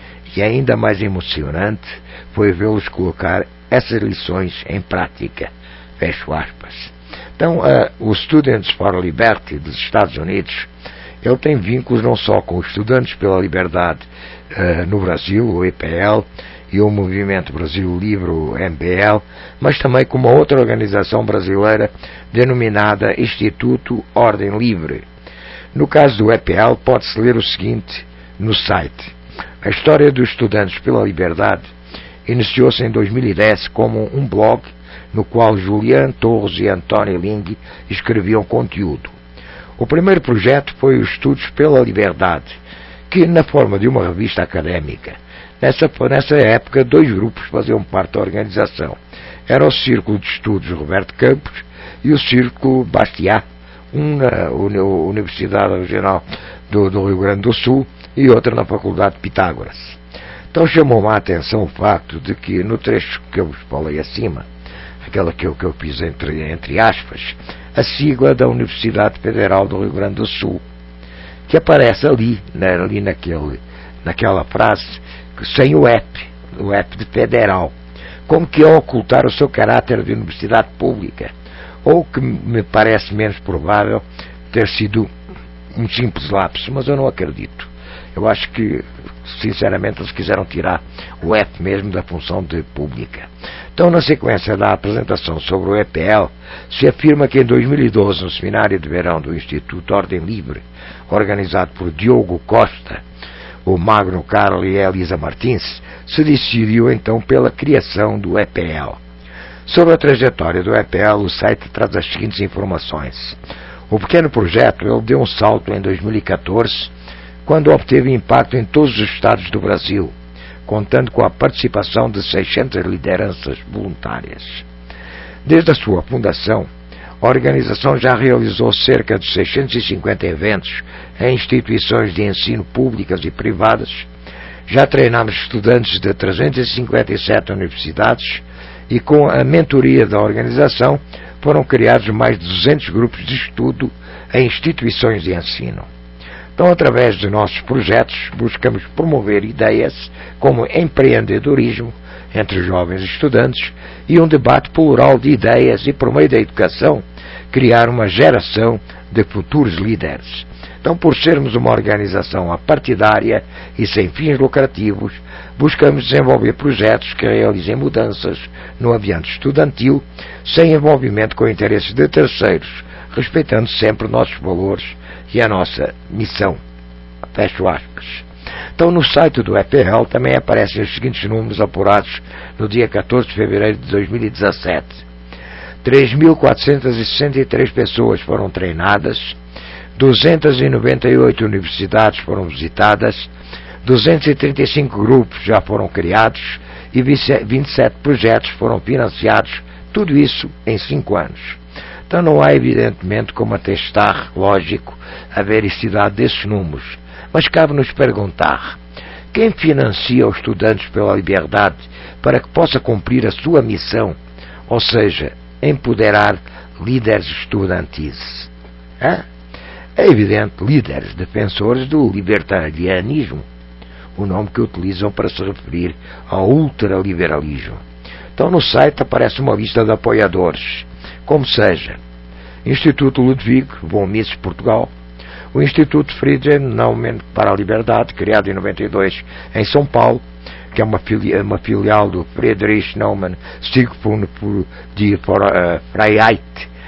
E ainda mais emocionante foi vê-los colocar essas lições em prática. Fecho aspas. Então, uh, o Students for Liberty dos Estados Unidos, ele tem vínculos não só com os Estudantes pela Liberdade uh, no Brasil, o E P L, e o Movimento Brasil Livre, o M B L, mas também com uma outra organização brasileira denominada Instituto Ordem Livre. No caso do E P L, pode-se ler o seguinte no site. A história dos Estudantes pela Liberdade iniciou-se em dois mil e dez como um blog no qual Julian Torres e António Ling escreviam conteúdo. O primeiro projeto foi os Estudos pela Liberdade, que na forma de uma revista académica. Nessa, nessa época, dois grupos faziam parte da organização. Era o Círculo de Estudos Roberto Campos e o Círculo Bastiat, um na Universidade Regional do, do Rio Grande do Sul e outra na Faculdade de Pitágoras. Então chamou-me a atenção o facto de que no trecho que eu vos falei acima, aquela que eu, que eu fiz entre, entre aspas, a sigla da Universidade Federal do Rio Grande do Sul, que aparece ali, né, ali naquele, naquela frase, sem o E P, o E P de federal, como que ao ocultar o seu caráter de universidade pública, ou que me parece menos provável ter sido um simples lapso, mas eu não acredito. Eu acho que, sinceramente, eles quiseram tirar o E P mesmo da função de pública. Então, na sequência da apresentação sobre o E P L, se afirma que em dois mil e doze, no seminário de verão do Instituto Ordem Livre, organizado por Diogo Costa, o Magno Carlo e a Elisa Martins, se decidiu então pela criação do E P L. Sobre a trajetória do E P L, o site traz as seguintes informações. O pequeno projeto ele deu um salto em dois mil e catorze, quando obteve impacto em todos os estados do Brasil, contando com a participação de seiscentas lideranças voluntárias. Desde a sua fundação, a organização já realizou cerca de seiscentos e cinquenta eventos em instituições de ensino públicas e privadas, já treinamos estudantes de trezentas e cinquenta e sete universidades e com a mentoria da organização foram criados mais de duzentos grupos de estudo em instituições de ensino. Então, através de nossos projetos, buscamos promover ideias como empreendedorismo entre jovens estudantes e um debate plural de ideias e, por meio da educação, criar uma geração de futuros líderes. Então, por sermos uma organização apartidária e sem fins lucrativos, buscamos desenvolver projetos que realizem mudanças no ambiente estudantil, sem envolvimento com interesses de terceiros, respeitando sempre nossos valores e a nossa missão. Fecho aspas. Então, no site do E P L também aparecem os seguintes números apurados no dia catorze de fevereiro de dois mil e dezassete. três mil quatrocentas e sessenta e três pessoas foram treinadas, duzentas e noventa e oito universidades foram visitadas, duzentos e trinta e cinco grupos já foram criados e vinte e sete projetos foram financiados, tudo isso em cinco anos. Então não há evidentemente como atestar, lógico, a veracidade desses números, mas cabe-nos perguntar, quem financia os Estudantes pela Liberdade para que possa cumprir a sua missão, ou seja, empoderar líderes estudantis? Hã? É evidente, líderes defensores do libertarianismo, o nome que utilizam para se referir ao ultraliberalismo. Então no site aparece uma lista de apoiadores, como seja Instituto Ludwig von Mises Portugal, o Instituto Friedrich Naumann para a Liberdade, criado em noventa e dois em São Paulo, que é uma, filial, uma filial do Friedrich Naumann Stiftung für die Freiheit,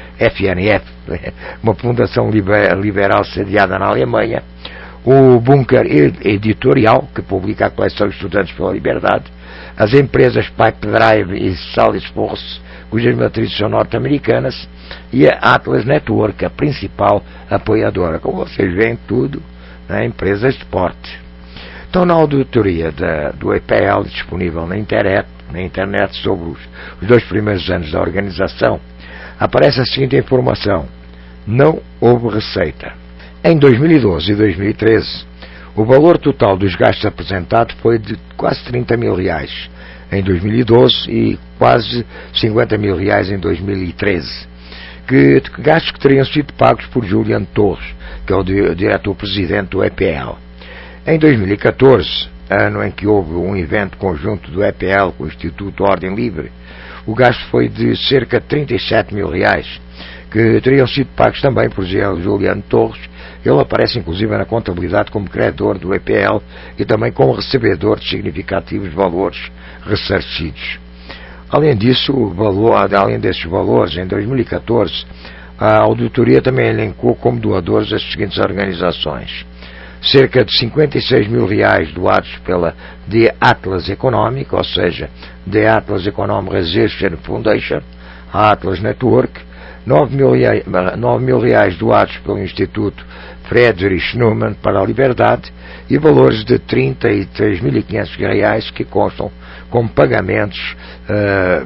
F N F, uma fundação liberal sediada na Alemanha, o Bunker Editorial, que publica a coleção Estudantes pela Liberdade, as empresas Pipedrive e Salesforce, cujas matrizes são norte-americanas, e a Atlas Network, a principal apoiadora. Como vocês veem, tudo, né, empresas de porte. Então, na auditoria da, do E P L, disponível na internet, na internet sobre os, os dois primeiros anos da organização, aparece a seguinte informação: não houve receita. Em dois mil e doze e dois mil e treze, o valor total dos gastos apresentados foi de quase trinta mil reais em dois mil e doze e quase cinquenta mil reais em dois mil e treze, que, gastos que teriam sido pagos por Juliano Torres, que é o diretor-presidente do E P L. Em dois mil e catorze, ano em que houve um evento conjunto do E P L com o Instituto Ordem Livre, o gasto foi de cerca de trinta e sete mil reais, que teriam sido pagos também por Juliano Torres. Ele aparece inclusive na contabilidade como credor do E P L e também como recebedor de significativos valores ressarcidos. Além disso, o valor, além desses valores, em dois mil e catorze, a auditoria também elencou como doadores as seguintes organizações: cerca de cinquenta e seis mil reais doados pela The Atlas Economic, ou seja, The Atlas Economic Research Foundation, a Atlas Network, nove mil reais doados pelo Instituto Friedrich Naumann para a Liberdade e valores de trinta e três mil e quinhentos reais que constam como pagamentos uh,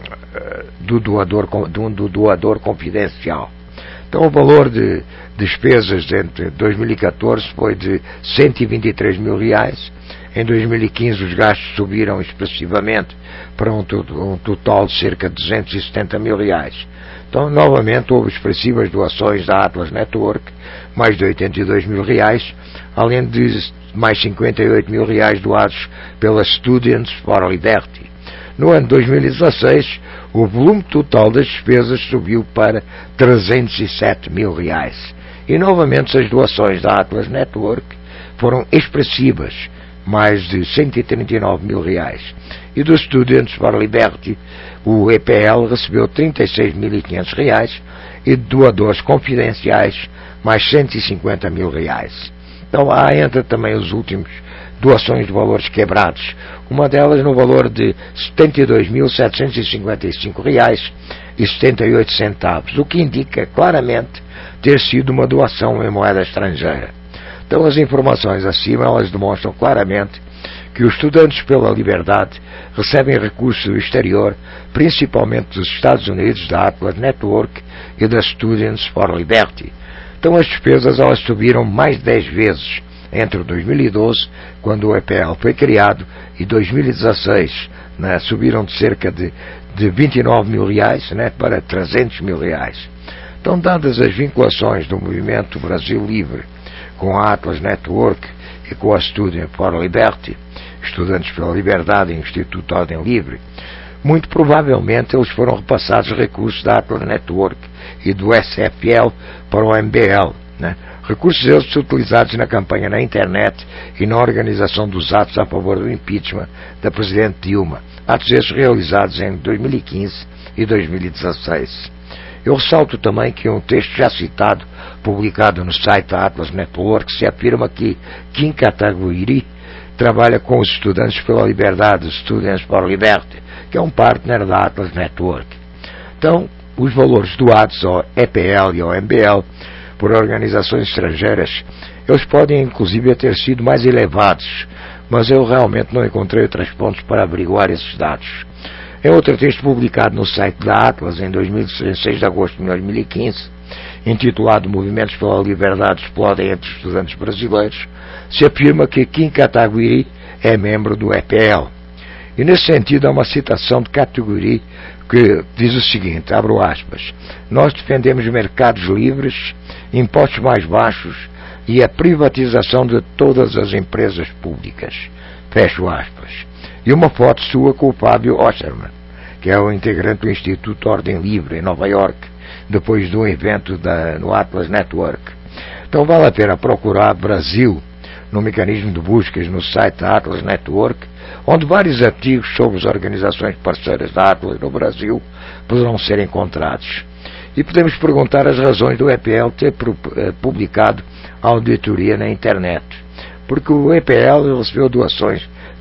do, doador, do, do doador confidencial. Então, o valor de despesas entre dois mil e catorze foi de cento e vinte e três mil reais. Em dois mil e quinze, os gastos subiram expressivamente para um, um total de cerca de duzentos e setenta mil reais. Então, novamente, houve expressivas doações da Atlas Network, mais de oitenta e dois mil reais, além de mais cinquenta e oito mil reais doados pela Students for Liberty. No ano de dois mil e dezasseis, o volume total das despesas subiu para trezentos e sete mil reais. E, novamente, as doações da Atlas Network foram expressivas, mais de cento e trinta e nove mil reais. E dos Students for Liberty, o E P L recebeu trinta e seis mil e quinhentos reais e de doadores confidenciais, mais cento e cinquenta mil reais. Então, lá entra também os últimos doações de valores quebrados. Uma delas no valor de setenta e dois mil setecentos e cinquenta e cinco reais e setenta e oito centavos, o que indica claramente ter sido uma doação em moeda estrangeira. Então, as informações acima, elas demonstram claramente que os estudantes pela liberdade recebem recursos do exterior, principalmente dos Estados Unidos, da Atlas Network e da Students for Liberty. Então, as despesas, elas subiram mais de dez vezes entre dois mil e doze, quando o E P L foi criado, e dois mil e dezasseis, né, subiram de cerca de, de vinte e nove mil reais, né, para trezentos mil reais. Então, dadas as vinculações do movimento Brasil Livre com a Atlas Network e com a Students for Liberty, Estudantes pela Liberdade e Instituto Ordem Livre, muito provavelmente eles foram repassados recursos da Atlas Network e do S F L para o M B L, né? Recursos esses utilizados na campanha na internet e na organização dos atos a favor do impeachment da Presidente Dilma, atos esses realizados em dois mil e quinze e dois mil e dezasseis. Eu ressalto também que um texto já citado, publicado no site da Atlas Network, se afirma que Kim Kataguiri trabalha com os Estudantes pela Liberdade, Students for Liberty, que é um partner da Atlas Network. Então, os valores doados ao E P L e ao M B L por organizações estrangeiras, eles podem inclusive ter sido mais elevados, mas eu realmente não encontrei outras fontes para averiguar esses dados. Em outro texto publicado no site da Atlas em dois mil e seis, seis de agosto de dois mil e quinze, intitulado Movimentos pela Liberdade explodem entre os estudantes brasileiros, se afirma que Kim Kataguiri é membro do E P L. E nesse sentido há uma citação de Kataguiri que diz o seguinte, abro aspas: nós defendemos mercados livres, impostos mais baixos e a privatização de todas as empresas públicas. Fecho aspas. E uma foto sua com o Fábio Osterman, que é o integrante do Instituto Ordem Livre em Nova York, depois de um evento da, no Atlas Network. Então vale a pena procurar Brasil no mecanismo de buscas no site da Atlas Network, onde vários artigos sobre as organizações parceiras da Atlas no Brasil poderão ser encontrados. E podemos perguntar as razões do E P L ter publicado a auditoria na internet. Porque o E P L recebeu doações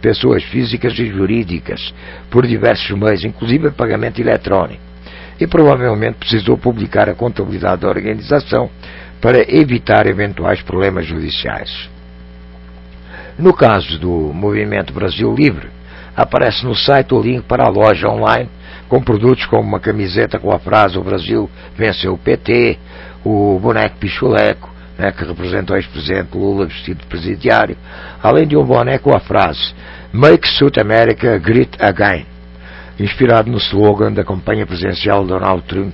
pessoas físicas e jurídicas por diversos meios, inclusive pagamento eletrónico, e provavelmente precisou publicar a contabilidade da organização para evitar eventuais problemas judiciais. No caso do Movimento Brasil Livre, aparece no site o link para a loja online com produtos como uma camiseta com a frase "O Brasil venceu o P T", o boneco Pichuleco, né, que representa o ex-presidente Lula vestido de presidiário, além de um boneco com a frase "Make South America Great Again", inspirado no slogan da campanha presidencial de Donald Trump,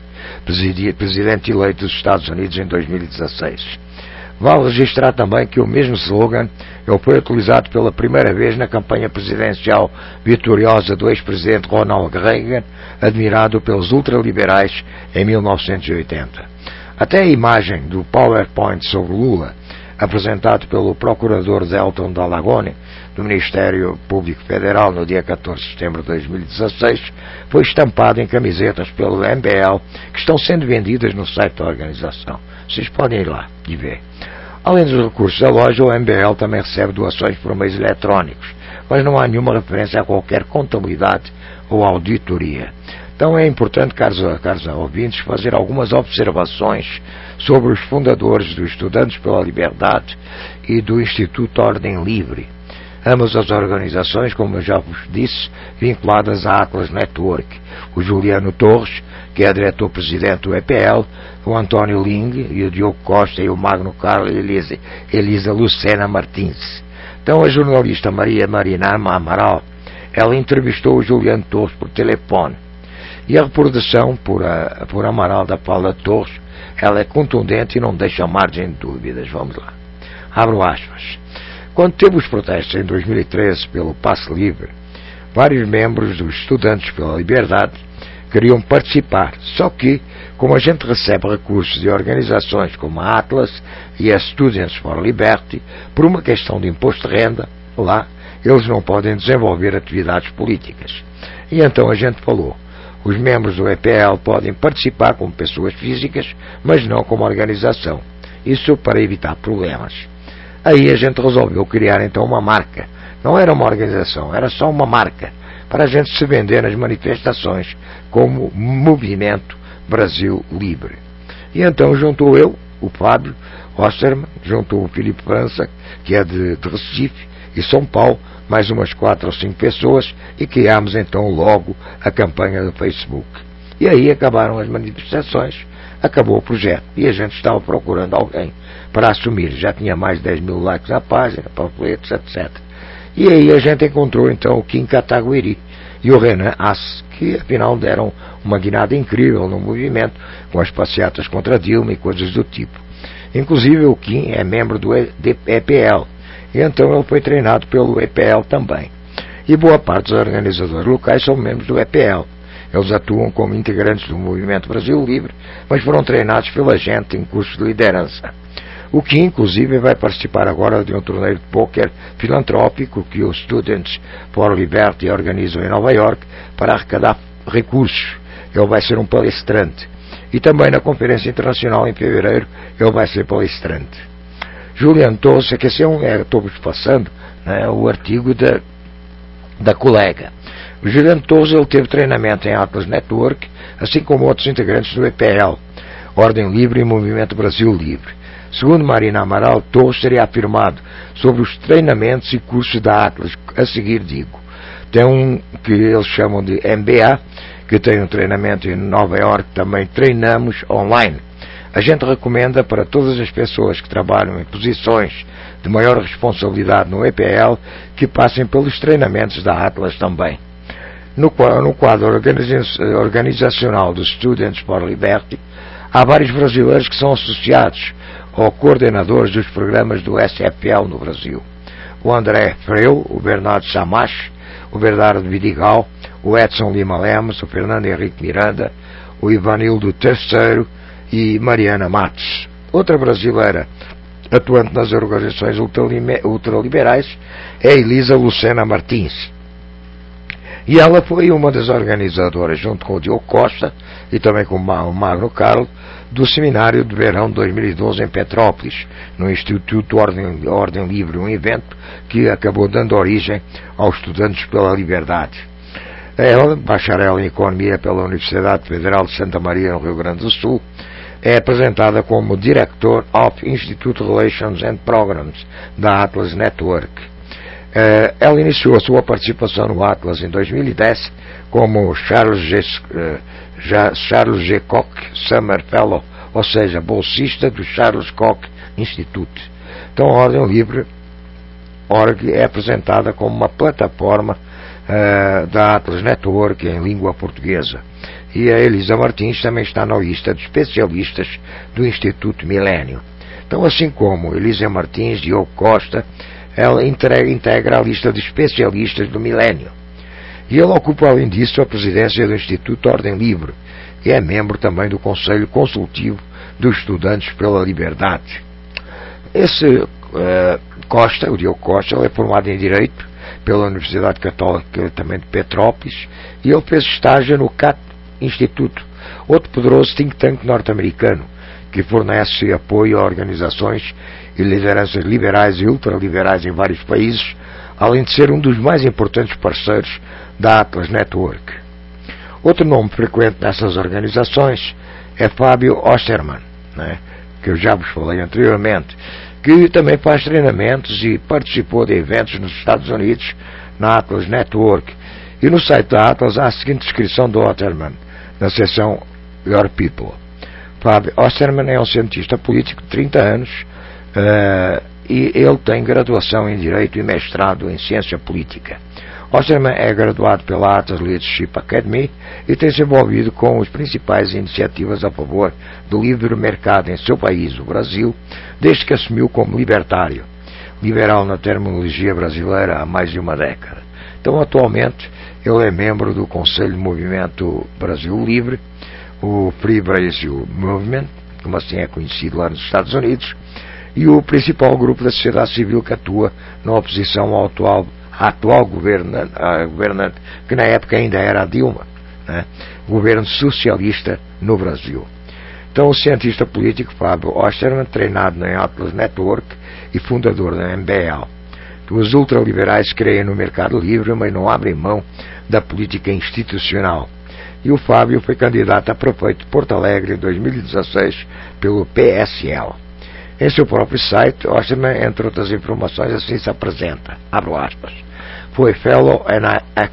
presidente eleito dos Estados Unidos em dois mil e dezasseis. Vale registrar também que o mesmo slogan foi utilizado pela primeira vez na campanha presidencial vitoriosa do ex-presidente Ronald Reagan, admirado pelos ultraliberais em mil novecentos e oitenta. Até a imagem do PowerPoint sobre Lula, apresentado pelo procurador Delton Dallagone, do Ministério Público Federal no dia catorze de setembro de dois mil e dezasseis, foi estampada em camisetas pelo M B L, que estão sendo vendidas no site da organização. Vocês podem ir lá e ver. Além dos recursos da loja, o M B L também recebe doações por meios eletrónicos, mas não há nenhuma referência a qualquer contabilidade ou auditoria. Então é importante, caros, caros ouvintes, fazer algumas observações sobre os fundadores do Estudantes pela Liberdade e do Instituto Ordem Livre. Ambas as organizações, como eu já vos disse, vinculadas à Atlas Network. O Juliano Torres, que é diretor-presidente do E P L, o António Ling e o Diogo Costa e o Magno Carlos e Elisa, Elisa Lucena Martins. Então a jornalista Maria Marina Amaral, ela entrevistou o Juliano Torres por telefone. E a reprodução por, a, por Amaral da fala de Torres, ela é contundente e não deixa margem de dúvidas. Vamos lá. Abro aspas. Quando teve os protestos em dois mil e treze pelo Passe Livre, vários membros dos Estudantes pela Liberdade queriam participar, só que, como a gente recebe recursos de organizações como a Atlas e a Students for Liberty, por uma questão de imposto de renda, lá, eles não podem desenvolver atividades políticas. E então a gente falou, os membros do E P L podem participar como pessoas físicas, mas não como organização. Isso para evitar problemas. Aí a gente resolveu criar então uma marca. Não era uma organização, era só uma marca, para a gente se vender nas manifestações como Movimento Brasil Livre. E então juntou eu, o Fábio Osterman, juntou o Filipe França, que é de, de Recife, e São Paulo, mais umas quatro ou cinco pessoas, e criámos então logo a campanha do Facebook. E aí acabaram as manifestações, acabou o projeto, e a gente estava procurando alguém para assumir. Já tinha mais de dez mil likes na página, panfletos, etcétera. E aí a gente encontrou então o Kim Kataguiri e o Renan Ass, que afinal deram uma guinada incrível no movimento, com as passeatas contra Dilma e coisas do tipo. Inclusive o Kim é membro do E P L, e então ele foi treinado pelo E P L também. E boa parte dos organizadores locais são membros do E P L. Eles atuam como integrantes do Movimento Brasil Livre, mas foram treinados pela gente em curso de liderança. O que, inclusive, vai participar agora de um torneio de póquer filantrópico que os Students for Liberty organizam em Nova York para arrecadar recursos. Ele vai ser um palestrante. E também na Conferência Internacional em fevereiro ele vai ser palestrante. Juliano Torres, que esse é um, é, estou-vos passando, né, o artigo da, da colega. O Juliano Torres ele teve treinamento em Atlas Network, assim como outros integrantes do E P L, Ordem Livre e Movimento Brasil Livre. Segundo Marina Amaral, Torres teria afirmado sobre os treinamentos e cursos da Atlas. A seguir digo, tem um que eles chamam de M B A, que tem um treinamento em Nova York, também treinamos online. A gente recomenda para todas as pessoas que trabalham em posições de maior responsabilidade no E P L que passem pelos treinamentos da Atlas também. No, no quadro organizacional dos Students for Liberty, há vários brasileiros que são associados ou coordenadores dos programas do S F L no Brasil. O André Freu, o Bernardo Samacho, o Bernardo Vidigal, o Edson Lima Lemos, o Fernando Henrique Miranda, o Ivanildo Terceiro e Mariana Matos. Outra brasileira atuante nas organizações ultraliberais é Elisa Lucena Martins. E ela foi uma das organizadoras, junto com o Diogo Costa e também com o Magno Carlo, do Seminário de Verão de dois mil e doze em Petrópolis, no Instituto Ordem, Ordem Livre, um evento que acabou dando origem aos Estudantes pela Liberdade. Ela, bacharel em Economia pela Universidade Federal de Santa Maria, no Rio Grande do Sul, é apresentada como Director of Institute Relations and Programs da Atlas Network. Uh, ela iniciou a sua participação no Atlas em dois mil e dez como Charles G. Uh, Charles G. Koch Summer Fellow, ou seja, bolsista do Charles Koch Institute. Então a Ordem Livre Org é apresentada como uma plataforma uh, da Atlas Network em língua portuguesa. E a Elisa Martins também está na lista de especialistas do Instituto Milênio. Então, assim como Elisa Martins, Diogo Costa, ela integra a lista de especialistas do Milênio. E ela ocupa, além disso, a presidência do Instituto Ordem Livre e é membro também do Conselho Consultivo dos Estudantes pela Liberdade. Esse uh, Costa, o Diogo Costa, ele é formado em Direito pela Universidade Católica também de Petrópolis e ele fez estágio no C A T Instituto, outro poderoso think tank norte-americano, que fornece apoio a organizações e lideranças liberais e ultraliberais em vários países, além de ser um dos mais importantes parceiros da Atlas Network. Outro nome frequente nessas organizações é Fábio Osterman, né, que eu já vos falei anteriormente, que também faz treinamentos e participou de eventos nos Estados Unidos na Atlas Network. E no site da Atlas há a seguinte descrição do Osterman, na seção Your People. Fábio Osterman é um cientista político de trinta anos uh, e ele tem graduação em Direito e mestrado em Ciência Política. Osterman é graduado pela Atlas Leadership Academy e tem se envolvido com as principais iniciativas a favor do livre mercado em seu país, o Brasil, desde que assumiu como libertário, liberal na terminologia brasileira há mais de uma década. Então, atualmente, ele é membro do Conselho de Movimento Brasil Livre, o Free Brazil Movement, como assim é conhecido lá nos Estados Unidos, e o principal grupo da sociedade civil que atua na oposição ao atual, atual governante, governante, que na época ainda era a Dilma, né? Governo socialista no Brasil. Então, o cientista político Fábio Osterman, treinado na Atlas Network e fundador da M B L. Os ultraliberais creem no mercado livre, mas não abrem mão da política institucional. E o Fábio foi candidato a prefeito de Porto Alegre em dois mil e dezesseis pelo P S L. Em seu próprio site, Osterman, entre outras informações, assim se apresenta, abro aspas, foi Fellow in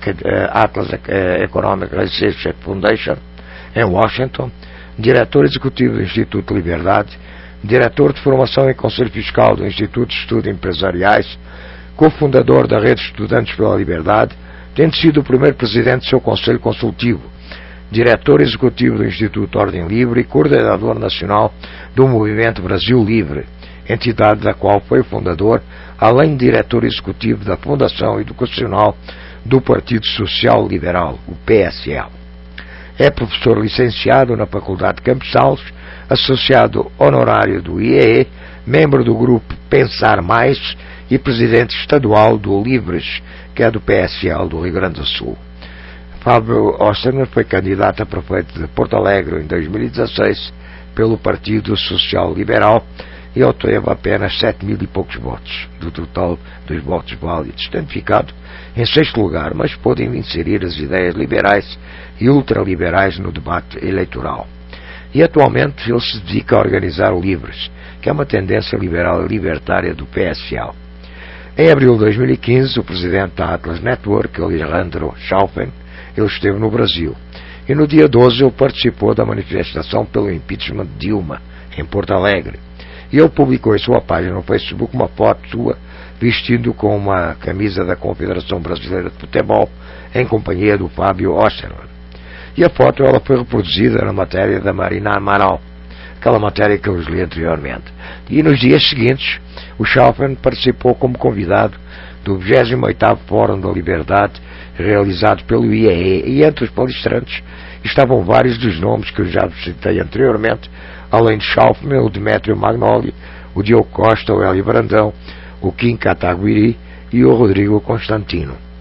Atlas Economic Research Foundation em Washington, diretor executivo do Instituto Liberdade, diretor de formação e conselho fiscal do Instituto de Estudos Empresariais, cofundador da Rede de Estudantes pela Liberdade, tendo sido o primeiro presidente do seu conselho consultivo, diretor executivo do Instituto Ordem Livre e coordenador nacional do Movimento Brasil Livre, entidade da qual foi fundador, além de diretor executivo da Fundação Educacional do Partido Social Liberal, o P S L. É professor licenciado na Faculdade de Campos Salles, associado honorário do I E E, membro do grupo Pensar Mais e presidente estadual do Livres, que é do P S L do Rio Grande do Sul. Fábio Osterman foi candidato a prefeito de Porto Alegre em dois mil e dezesseis pelo Partido Social Liberal e obteve apenas sete mil e poucos votos, do total dos votos válidos, tendo ficado em sexto lugar, mas pôde inserir as ideias liberais e ultraliberais no debate eleitoral. E atualmente ele se dedica a organizar o Livres, que é uma tendência liberal e libertária do P S L. Em abril de dois mil e quinze, o presidente da Atlas Network, Alejandro Schaufen, ele esteve no Brasil. E no dia doze ele participou da manifestação pelo impeachment de Dilma, em Porto Alegre. E ele publicou em sua página no Facebook uma foto sua vestindo com uma camisa da Confederação Brasileira de Futebol, em companhia do Fábio Osterman. E a foto ela foi reproduzida na matéria da Marina Amaral, aquela matéria que eu vos li anteriormente. E nos dias seguintes, o Schaufen participou como convidado do vigésimo oitavo Fórum da Liberdade, realizado pelo I E E, e entre os palestrantes estavam vários dos nomes que eu já citei anteriormente, além de Schaufen, o Demétrio Magnoli, o Diogo Costa, o Hélio Brandão, o Kim Kataguiri e o Rodrigo Constantino.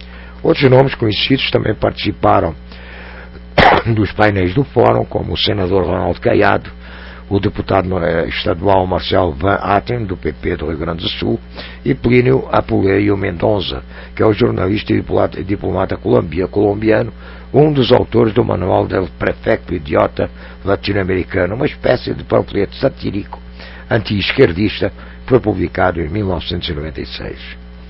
Outros nomes conhecidos também participaram dos painéis do fórum, como o senador Ronaldo Caiado, o deputado estadual Marcelo Van Hatten, do P P do Rio Grande do Sul, e Plínio Apuleio Mendonça, que é o jornalista e diplomata colombiano, um dos autores do Manual del Prefecto Idiota Latino-Americano, uma espécie de panfleto satírico anti-esquerdista, foi publicado em mil novecentos e noventa e seis.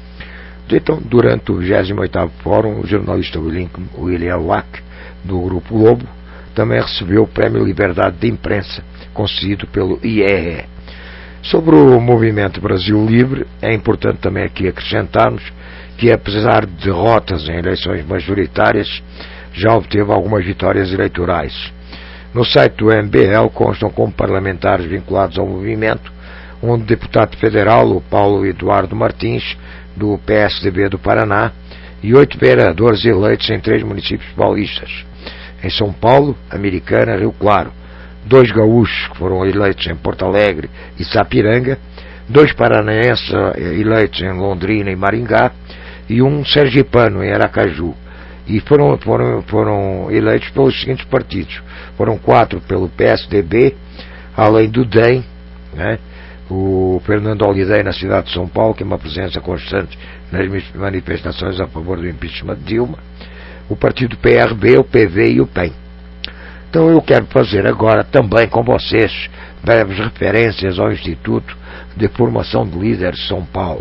Então, durante o vigésimo oitavo Fórum, o jornalista William Wack, do Grupo Lobo, também recebeu o Prêmio Liberdade de Imprensa, concedido pelo I E E. Sobre o movimento Brasil Livre, é importante também aqui acrescentarmos que, apesar de derrotas em eleições majoritárias, já obteve algumas vitórias eleitorais. No site do M B L constam como parlamentares vinculados ao movimento um deputado federal, o Paulo Eduardo Martins, do P S D B do Paraná, e oito vereadores eleitos em três municípios paulistas. Em São Paulo, Americana, Rio Claro, dois gaúchos que foram eleitos em Porto Alegre e Sapiranga, dois paranaenses eleitos em Londrina e Maringá, e um sergipano em Aracaju. E foram, foram, foram eleitos pelos seguintes partidos. Foram quatro pelo P S D B, além do D E M, né? O Fernando Holliday na cidade de São Paulo, que é uma presença constante nas manifestações a favor do impeachment de Dilma, o partido P R B, o P V e o P E M. Então eu quero fazer agora também com vocês breves referências ao Instituto de Formação de Líderes de São Paulo,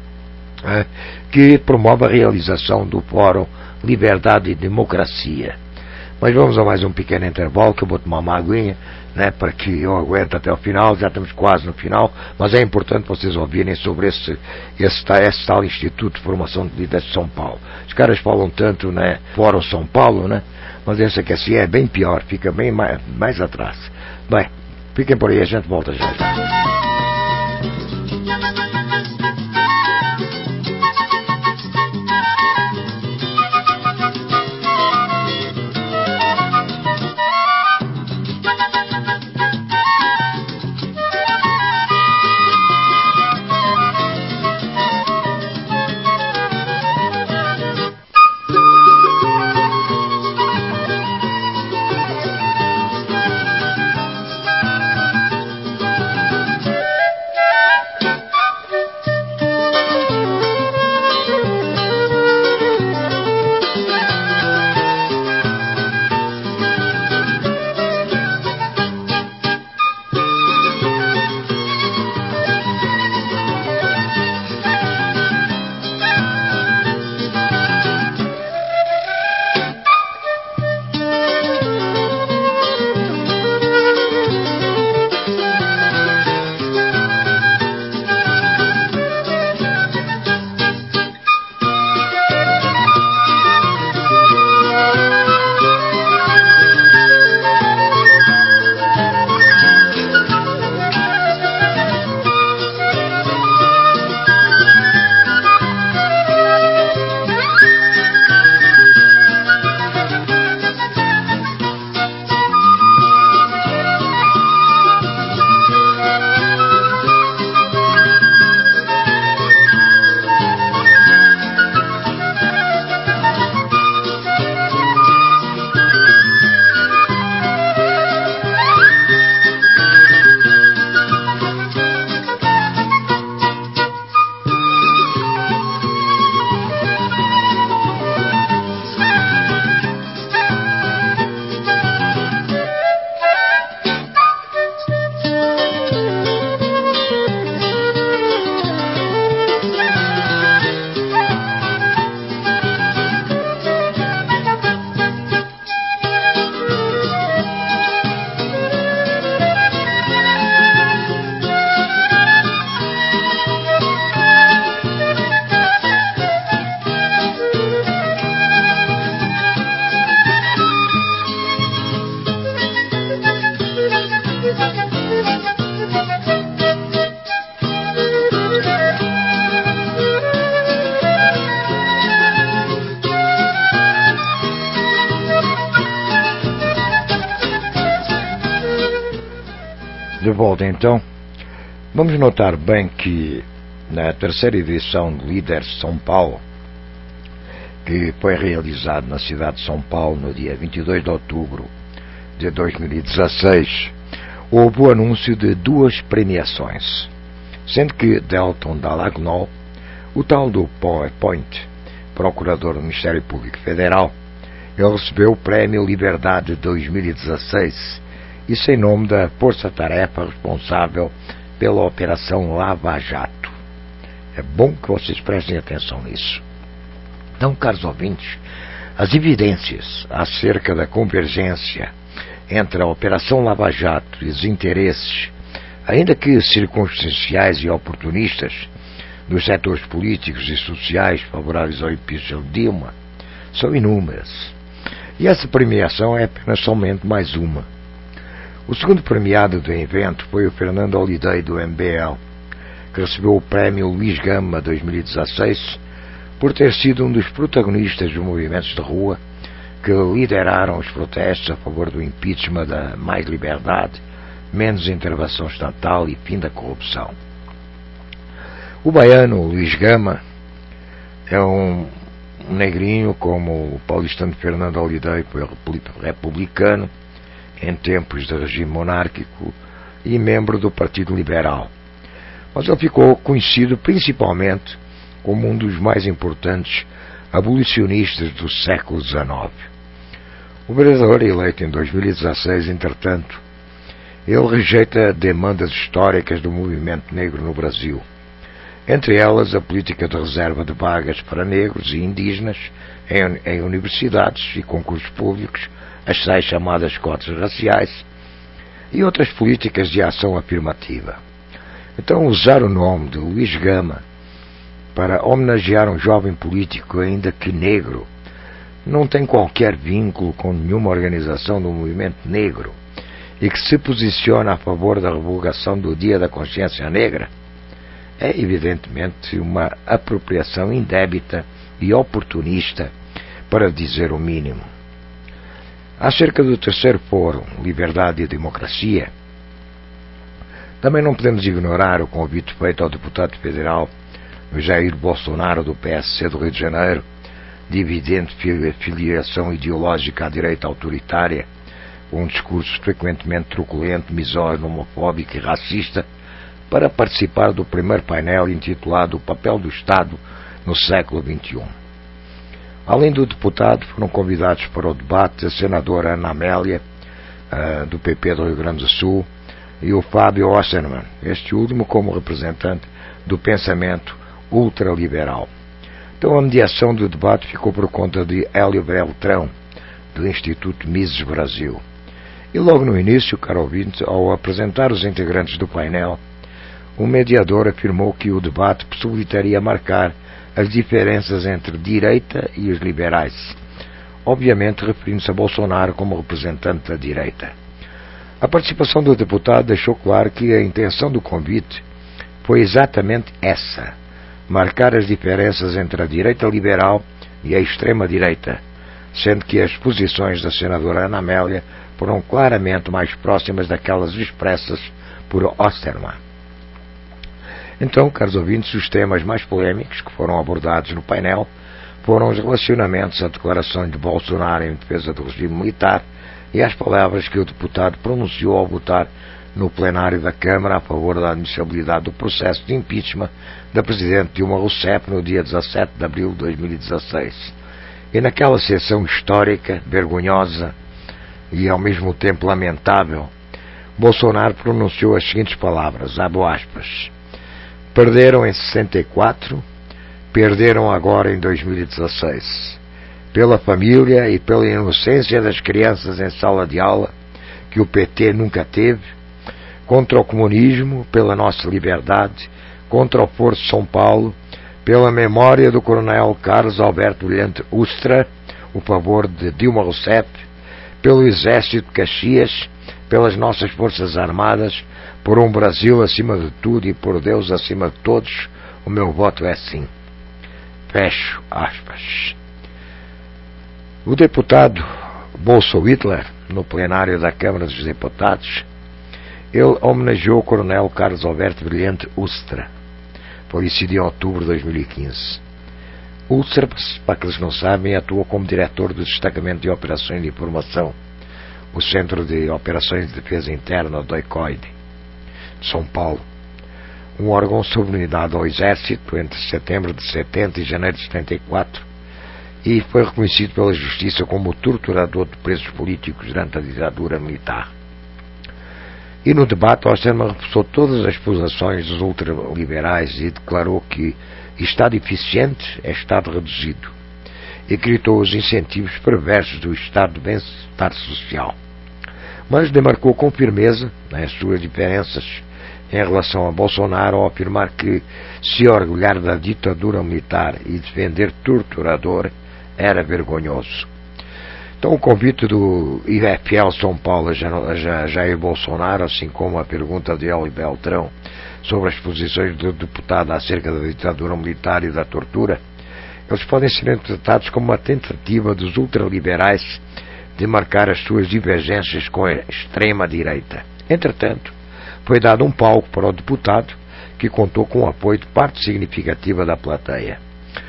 né, que promove a realização do Fórum Liberdade e Democracia. Mas vamos a mais um pequeno intervalo, que eu vou tomar uma aguinha, né, para que eu aguente até o final. Já estamos quase no final, mas é importante vocês ouvirem sobre esse, esse, esse tal Instituto de Formação de Líderes de São Paulo. Os caras falam tanto, né, Fórum São Paulo, né, mas esse aqui assim é bem pior, fica bem mais, mais atrás. Bem, fiquem por aí, a gente volta já já. De volta então, vamos notar bem que na terceira edição de Líderes de São Paulo, que foi realizado na cidade de São Paulo no dia vinte e dois de outubro de dois mil e dezasseis, houve o anúncio de duas premiações, sendo que Delton Dallagnol, o tal do PowerPoint, procurador do Ministério Público Federal, ele recebeu o Prémio Liberdade de dois mil e dezasseis, isso em nome da força-tarefa responsável pela Operação Lava Jato. É bom que vocês prestem atenção nisso. Então, caros ouvintes, as evidências acerca da convergência entre a Operação Lava Jato e os interesses, ainda que circunstanciais e oportunistas, dos setores políticos e sociais favoráveis ao impeachment de Dilma, são inúmeras. E essa premiação é apenas somente mais uma. O segundo premiado do evento foi o Fernando Holliday, do M B L, que recebeu o Prémio Luís Gama dois mil e dezasseis por ter sido um dos protagonistas dos movimentos de rua que lideraram os protestos a favor do impeachment, da mais liberdade, menos intervenção estatal e fim da corrupção. O baiano Luís Gama é um, um negrinho como o paulistano Fernando Holliday, foi republicano em tempos de regime monárquico e membro do Partido Liberal. Mas ele ficou conhecido principalmente como um dos mais importantes abolicionistas do século dezenove. O vereador eleito em dois mil e dezasseis, entretanto, ele rejeita demandas históricas do movimento negro no Brasil, entre elas a política de reserva de vagas para negros e indígenas em, em universidades e concursos públicos, as tais chamadas cotas raciais, e outras políticas de ação afirmativa. Então, usar o nome de Luís Gama para homenagear um jovem político, ainda que negro, não tem qualquer vínculo com nenhuma organização do movimento negro e que se posiciona a favor da revogação do Dia da Consciência Negra, é evidentemente uma apropriação indébita e oportunista, para dizer o mínimo. Acerca do terceiro fórum, Liberdade e Democracia, também não podemos ignorar o convite feito ao deputado federal Jair Bolsonaro, do P S C do Rio de Janeiro, de evidente filiação ideológica à direita autoritária, com um discurso frequentemente truculento, misógino, homofóbico e racista, para participar do primeiro painel intitulado O Papel do Estado no século vinte e um. Além do deputado, foram convidados para o debate a senadora Ana Amélia, uh, do P P do Rio Grande do Sul, e o Fábio Osterman, este último como representante do pensamento ultraliberal. Então a mediação do debate ficou por conta de Hélio Beltrão, do Instituto Mises Brasil. E logo no início, caro ouvinte, ao apresentar os integrantes do painel, o mediador afirmou que o debate possibilitaria marcar as diferenças entre direita e os liberais, obviamente referindo-se a Bolsonaro como representante da direita. A participação do deputado deixou claro que a intenção do convite foi exatamente essa: marcar as diferenças entre a direita liberal e a extrema-direita, sendo que as posições da senadora Ana Amélia foram claramente mais próximas daquelas expressas por Osterman. Então, caros ouvintes, os temas mais polémicos que foram abordados no painel foram os relacionamentos à declaração de Bolsonaro em defesa do regime militar e às palavras que o deputado pronunciou ao votar no plenário da Câmara a favor da admissibilidade do processo de impeachment da Presidente Dilma Rousseff no dia dezassete de abril de dois mil e dezasseis. E naquela sessão histórica, vergonhosa e ao mesmo tempo lamentável, Bolsonaro pronunciou as seguintes palavras, abro aspas: perderam em sessenta e quatro, perderam agora em dois mil e dezasseis. Pela família e pela inocência das crianças em sala de aula, que o P T nunca teve, contra o comunismo, pela nossa liberdade, contra o Foro de São Paulo, pela memória do coronel Carlos Alberto Brilhante Ustra, o favor de Dilma Rousseff, pelo Exército de Caxias, pelas nossas Forças Armadas, por um Brasil acima de tudo e por Deus acima de todos, o meu voto é sim. Fecho aspas. O deputado Bolso Hitler, no plenário da Câmara dos Deputados, ele homenageou o coronel Carlos Alberto Brilhante Ustra, falecido em outubro de dois mil e quinze. O ULSRAPS, para aqueles que não sabem, atua como diretor do Destacamento de Operações de Informação, o Centro de Operações de Defesa Interna do ECOID, de São Paulo, um órgão subordinado ao Exército entre setembro de setenta e janeiro de setenta e quatro, e foi reconhecido pela Justiça como torturador de presos políticos durante a ditadura militar. E no debate, Osterman reforçou todas as posições dos ultraliberais e declarou que Estado eficiente é Estado reduzido, e criticou os incentivos perversos do Estado de bem-estar social. Mas demarcou com firmeza as suas diferenças em relação a Bolsonaro ao afirmar que se orgulhar da ditadura militar e defender torturador era vergonhoso. Então o convite do I F L São Paulo a Jair Bolsonaro, assim como a pergunta de Hélio Beltrão sobre as posições do deputado acerca da ditadura militar e da tortura, eles podem ser interpretados como uma tentativa dos ultraliberais de marcar as suas divergências com a extrema-direita. Entretanto, foi dado um palco para o deputado, que contou com o apoio de parte significativa da plateia.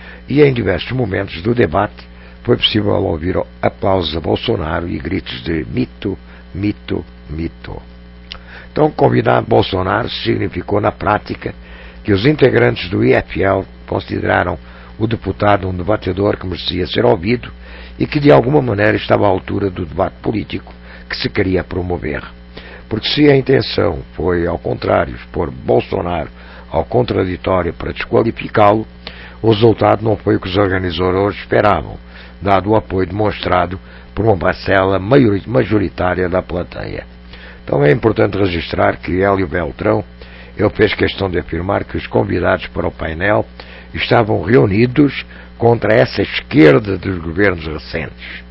E em diversos momentos do debate foi possível ouvir aplausos a Bolsonaro e gritos de mito, mito, mito. Então, convidar Bolsonaro significou na prática que os integrantes do I F L consideraram o deputado um debatedor que merecia ser ouvido e que de alguma maneira estava à altura do debate político que se queria promover. Porque se a intenção foi, ao contrário, expor Bolsonaro ao contraditório para desqualificá-lo, o resultado não foi o que os organizadores esperavam, dado o apoio demonstrado por uma parcela majoritária da plateia. Então é importante registrar que Hélio Beltrão ele fez questão de afirmar que os convidados para o painel estavam reunidos contra essa esquerda dos governos recentes.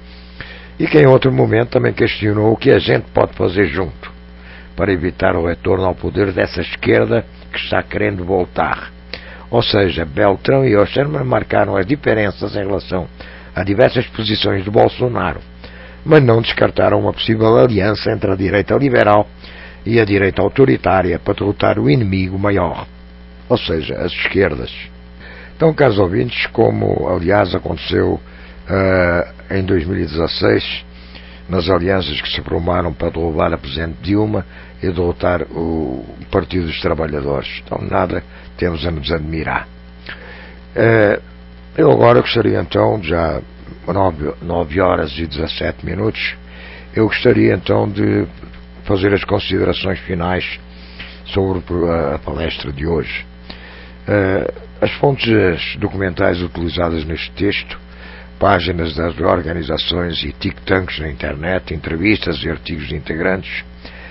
E que em outro momento também questionou o que a gente pode fazer junto para evitar o retorno ao poder dessa esquerda que está querendo voltar. Ou seja, Beltrão e Osterman marcaram as diferenças em relação a diversas posições do Bolsonaro, mas não descartaram uma possível aliança entre a direita liberal e a direita autoritária para derrotar o inimigo maior, ou seja, as esquerdas. Então, caros ouvintes, como aliás aconteceu uh, em dois mil e dezasseis, nas alianças que se formaram para derrubar a Presidente Dilma e derrotar o Partido dos Trabalhadores. Então, nada temos a nos admirar. Uh, eu agora gostaria então, já nove horas e dezassete minutos, eu gostaria então de fazer as considerações finais sobre a palestra de hoje. Uh, as fontes documentais utilizadas neste texto, páginas das organizações e think tanks na internet, entrevistas e artigos de integrantes,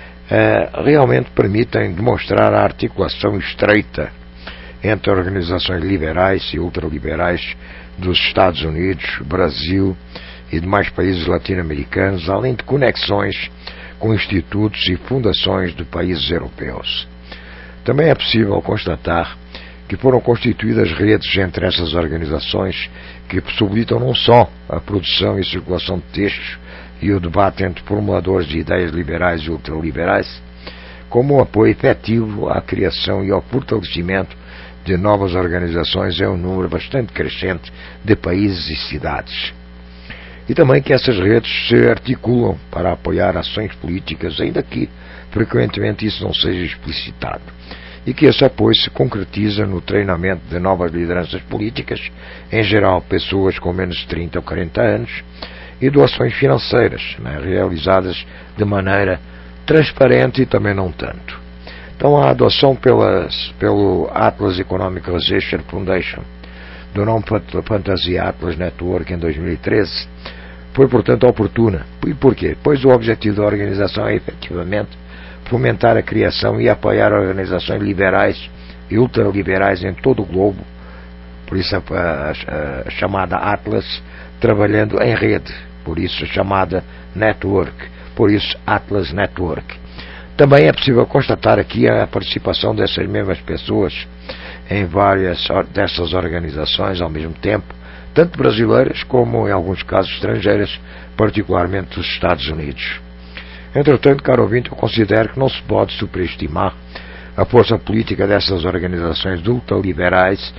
uh, realmente permitem demonstrar a articulação estreita entre organizações liberais e ultraliberais dos Estados Unidos, Brasil e demais países latino-americanos, além de conexões com institutos e fundações de países europeus. Também é possível constatar que foram constituídas redes entre essas organizações que possibilitam não só a produção e circulação de textos e o debate entre formuladores de ideias liberais e ultraliberais, como o apoio efetivo à criação e ao fortalecimento de novas organizações em um número bastante crescente de países e cidades. E também que essas redes se articulam para apoiar ações políticas, ainda que frequentemente isso não seja explicitado, e que esse apoio se concretiza no treinamento de novas lideranças políticas, em geral pessoas com menos de trinta ou quarenta anos, e doações financeiras, né, realizadas de maneira transparente e também não tanto. Então a adoção pelas, pelo Atlas Economic Research Foundation do nome Fantasia Atlas Network em dois mil e treze foi, portanto, oportuna. E porquê? Pois o objetivo da organização é, efetivamente, fomentar a criação e apoiar organizações liberais e ultraliberais em todo o globo, por isso a, a, a chamada Atlas, trabalhando em rede, por isso a chamada Network, por isso Atlas Network. Também é possível constatar aqui a participação dessas mesmas pessoas em várias dessas organizações ao mesmo tempo, tanto brasileiras como, em alguns casos, estrangeiras, particularmente dos Estados Unidos. Entretanto, caro ouvinte, eu considero que não se pode superestimar a força política dessas organizações ultraliberais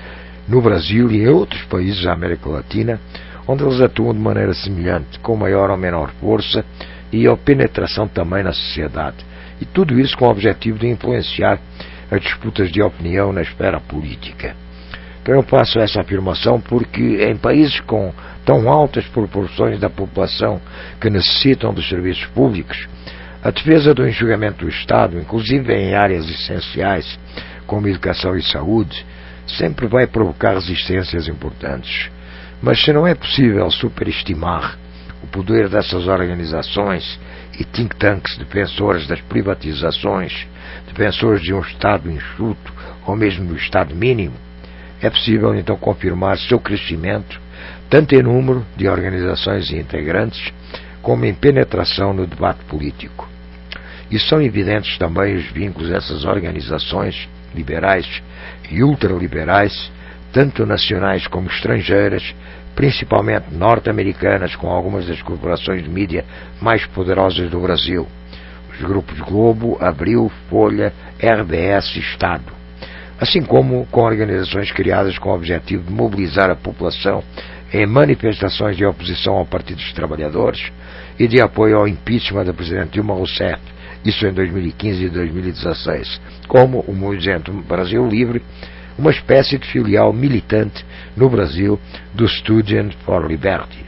no Brasil e em outros países da América Latina, onde eles atuam de maneira semelhante, com maior ou menor força e a penetração também na sociedade. E tudo isso com o objetivo de influenciar as disputas de opinião na esfera política. Então eu faço essa afirmação porque em países com tão altas proporções da população que necessitam dos serviços públicos, a defesa do enxugamento do Estado, inclusive em áreas essenciais como educação e saúde, sempre vai provocar resistências importantes. Mas se não é possível superestimar o poder dessas organizações e think tanks defensores das privatizações, defensores de um Estado enxuto ou mesmo do Estado mínimo, é possível então confirmar seu crescimento tanto em número de organizações e integrantes como em penetração no debate político. E são evidentes também os vínculos dessas organizações liberais e ultraliberais, tanto nacionais como estrangeiras, principalmente norte-americanas, com algumas das corporações de mídia mais poderosas do Brasil, os grupos Globo, Abril, Folha, R B S e Estado, assim como com organizações criadas com o objetivo de mobilizar a população em manifestações de oposição ao Partido dos Trabalhadores e de apoio ao impeachment da Presidente Dilma Rousseff, isso em dois mil e quinze e dois mil e dezasseis, como o Movimento Brasil Livre, uma espécie de filial militante no Brasil do Student for Liberty.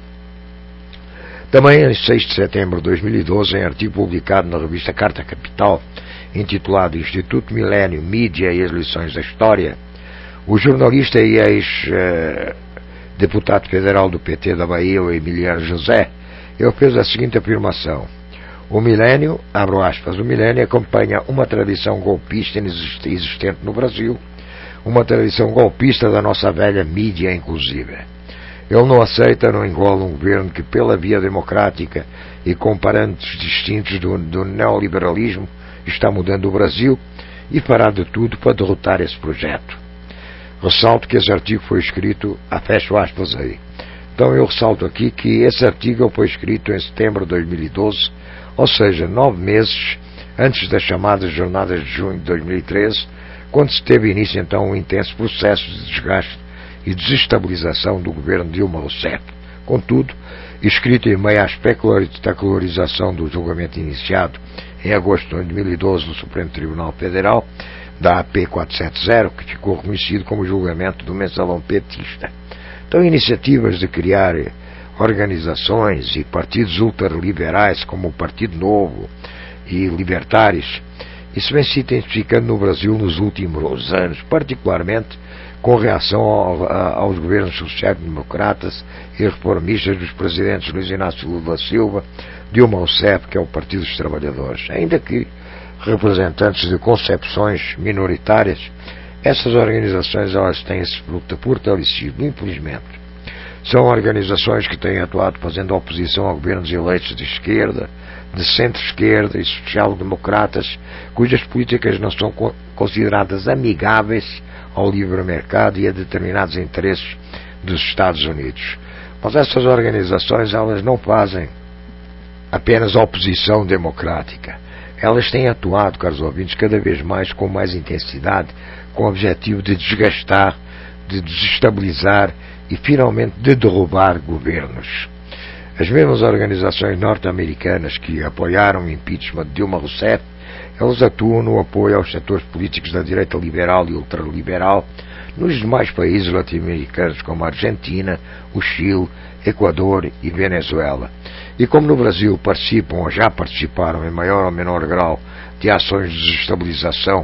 Também em seis de setembro de dois mil e doze, em artigo publicado na revista Carta Capital, intitulado Instituto Milênio, Mídia e as Lições da História, o jornalista e ex-deputado federal do P T da Bahia, o Emiliano José, ele fez a seguinte afirmação: o milênio, abro aspas, o milênio acompanha uma tradição golpista existente no Brasil, uma tradição golpista da nossa velha mídia, inclusive. Ele não aceita, não engola um governo que, pela via democrática e com parâmetros distintos do, do neoliberalismo, está mudando o Brasil e fará de tudo para derrotar esse projeto. Ressalto que esse artigo foi escrito, a fecho aspas aí. Então eu ressalto aqui que esse artigo foi escrito em setembro de dois mil e doze, ou seja, nove meses antes das chamadas jornadas de junho de dois mil e treze, quando se teve início então um intenso processo de desgaste e desestabilização do governo de Dilma Rousseff. Contudo, escrito em meio à espetacularização do julgamento iniciado em agosto de dois mil e doze no Supremo Tribunal Federal, da A P quatrocentos e setenta, que ficou reconhecido como julgamento do mensalão petista. Então, iniciativas de criar organizações e partidos ultraliberais como o Partido Novo e libertários, isso vem se intensificando no Brasil nos últimos anos, particularmente com reação ao, a, aos governos social-democratas e reformistas dos presidentes Luiz Inácio Lula da Silva, Dilma Rousseff, que é o Partido dos Trabalhadores. Ainda que representantes de concepções minoritárias, essas organizações elas têm-se fortalecido, infelizmente. São organizações que têm atuado fazendo oposição a governos eleitos de esquerda, de centro-esquerda e social-democratas, cujas políticas não são consideradas amigáveis ao livre mercado e a determinados interesses dos Estados Unidos. Mas essas organizações elas não fazem apenas oposição democrática. Elas têm atuado, caros ouvintes, cada vez mais com mais intensidade, com o objetivo de desgastar, de desestabilizar e finalmente de derrubar governos. As mesmas organizações norte-americanas que apoiaram o impeachment de Dilma Rousseff, elas atuam no apoio aos setores políticos da direita liberal e ultraliberal nos demais países latino-americanos como a Argentina, o Chile, Equador e Venezuela. E como no Brasil participam ou já participaram em maior ou menor grau de ações de desestabilização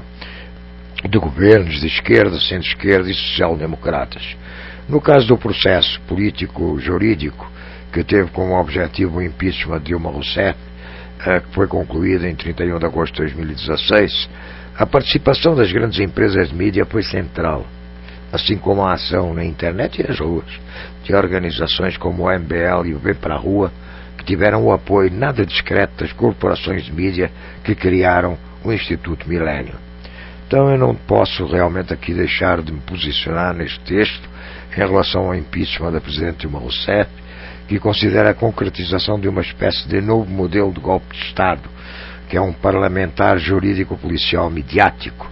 de governos de esquerda, centro-esquerda e social-democratas. No caso do processo político-jurídico que teve como objetivo o impeachment de Dilma Rousseff, que foi concluído em trinta e um de agosto de dois mil e dezasseis, a participação das grandes empresas de mídia foi central, assim como a ação na internet e nas ruas de organizações como o M B L e o Vem para a Rua, que tiveram o apoio nada discreto das corporações de mídia que criaram o Instituto Milênio. Então eu não posso realmente aqui deixar de me posicionar neste texto em relação ao impeachment da Presidente Dilma Rousseff, que considera a concretização de uma espécie de novo modelo de golpe de Estado, que é um parlamentar jurídico-policial midiático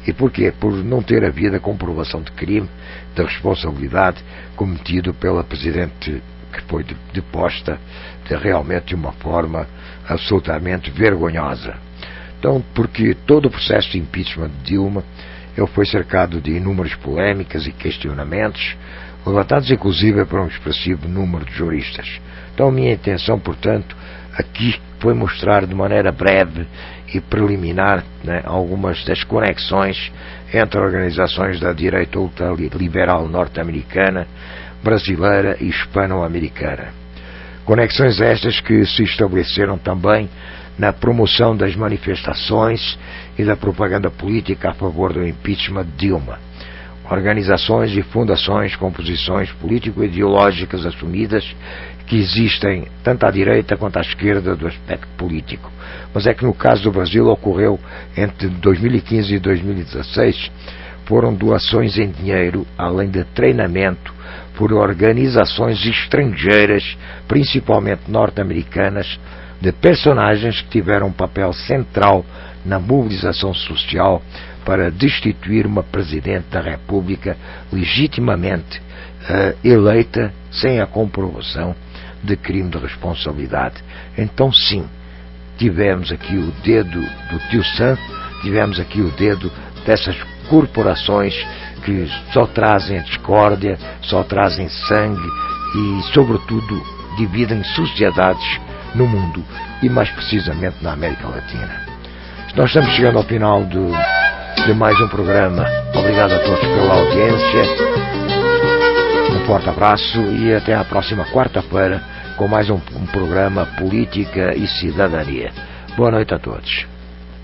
E porquê? Por não ter havido a comprovação de crime, de responsabilidade cometido pela Presidente que foi deposta de realmente de uma forma absolutamente vergonhosa. Então, porque todo o processo de impeachment de Dilma ele foi cercado de inúmeras polémicas e questionamentos, levantados inclusive por um expressivo número de juristas. Então a minha intenção, portanto, aqui foi mostrar de maneira breve e preliminar, né, algumas das conexões entre organizações da direita ultraliberal norte-americana, brasileira e hispano-americana. Conexões estas que se estabeleceram também na promoção das manifestações e da propaganda política a favor do impeachment de Dilma. Organizações e fundações com posições político-ideológicas assumidas que existem tanto à direita quanto à esquerda do aspecto político. Mas é que no caso do Brasil ocorreu entre dois mil e quinze e dois mil e dezasseis, foram doações em dinheiro, além de treinamento, por organizações estrangeiras, principalmente norte-americanas, de personagens que tiveram um papel central na mobilização social para destituir uma Presidente da República legitimamente uh, eleita sem a comprovação de crime de responsabilidade. Então sim, tivemos aqui o dedo do tio Sam, tivemos aqui o dedo dessas corporações que só trazem discórdia, só trazem sangue e, sobretudo, dividem sociedades no mundo e mais precisamente na América Latina. Nós estamos chegando ao final do, de mais um programa. Obrigado a todos pela audiência, um forte abraço e até à próxima quarta-feira com mais um, um programa Política e Cidadania. Boa noite a todos.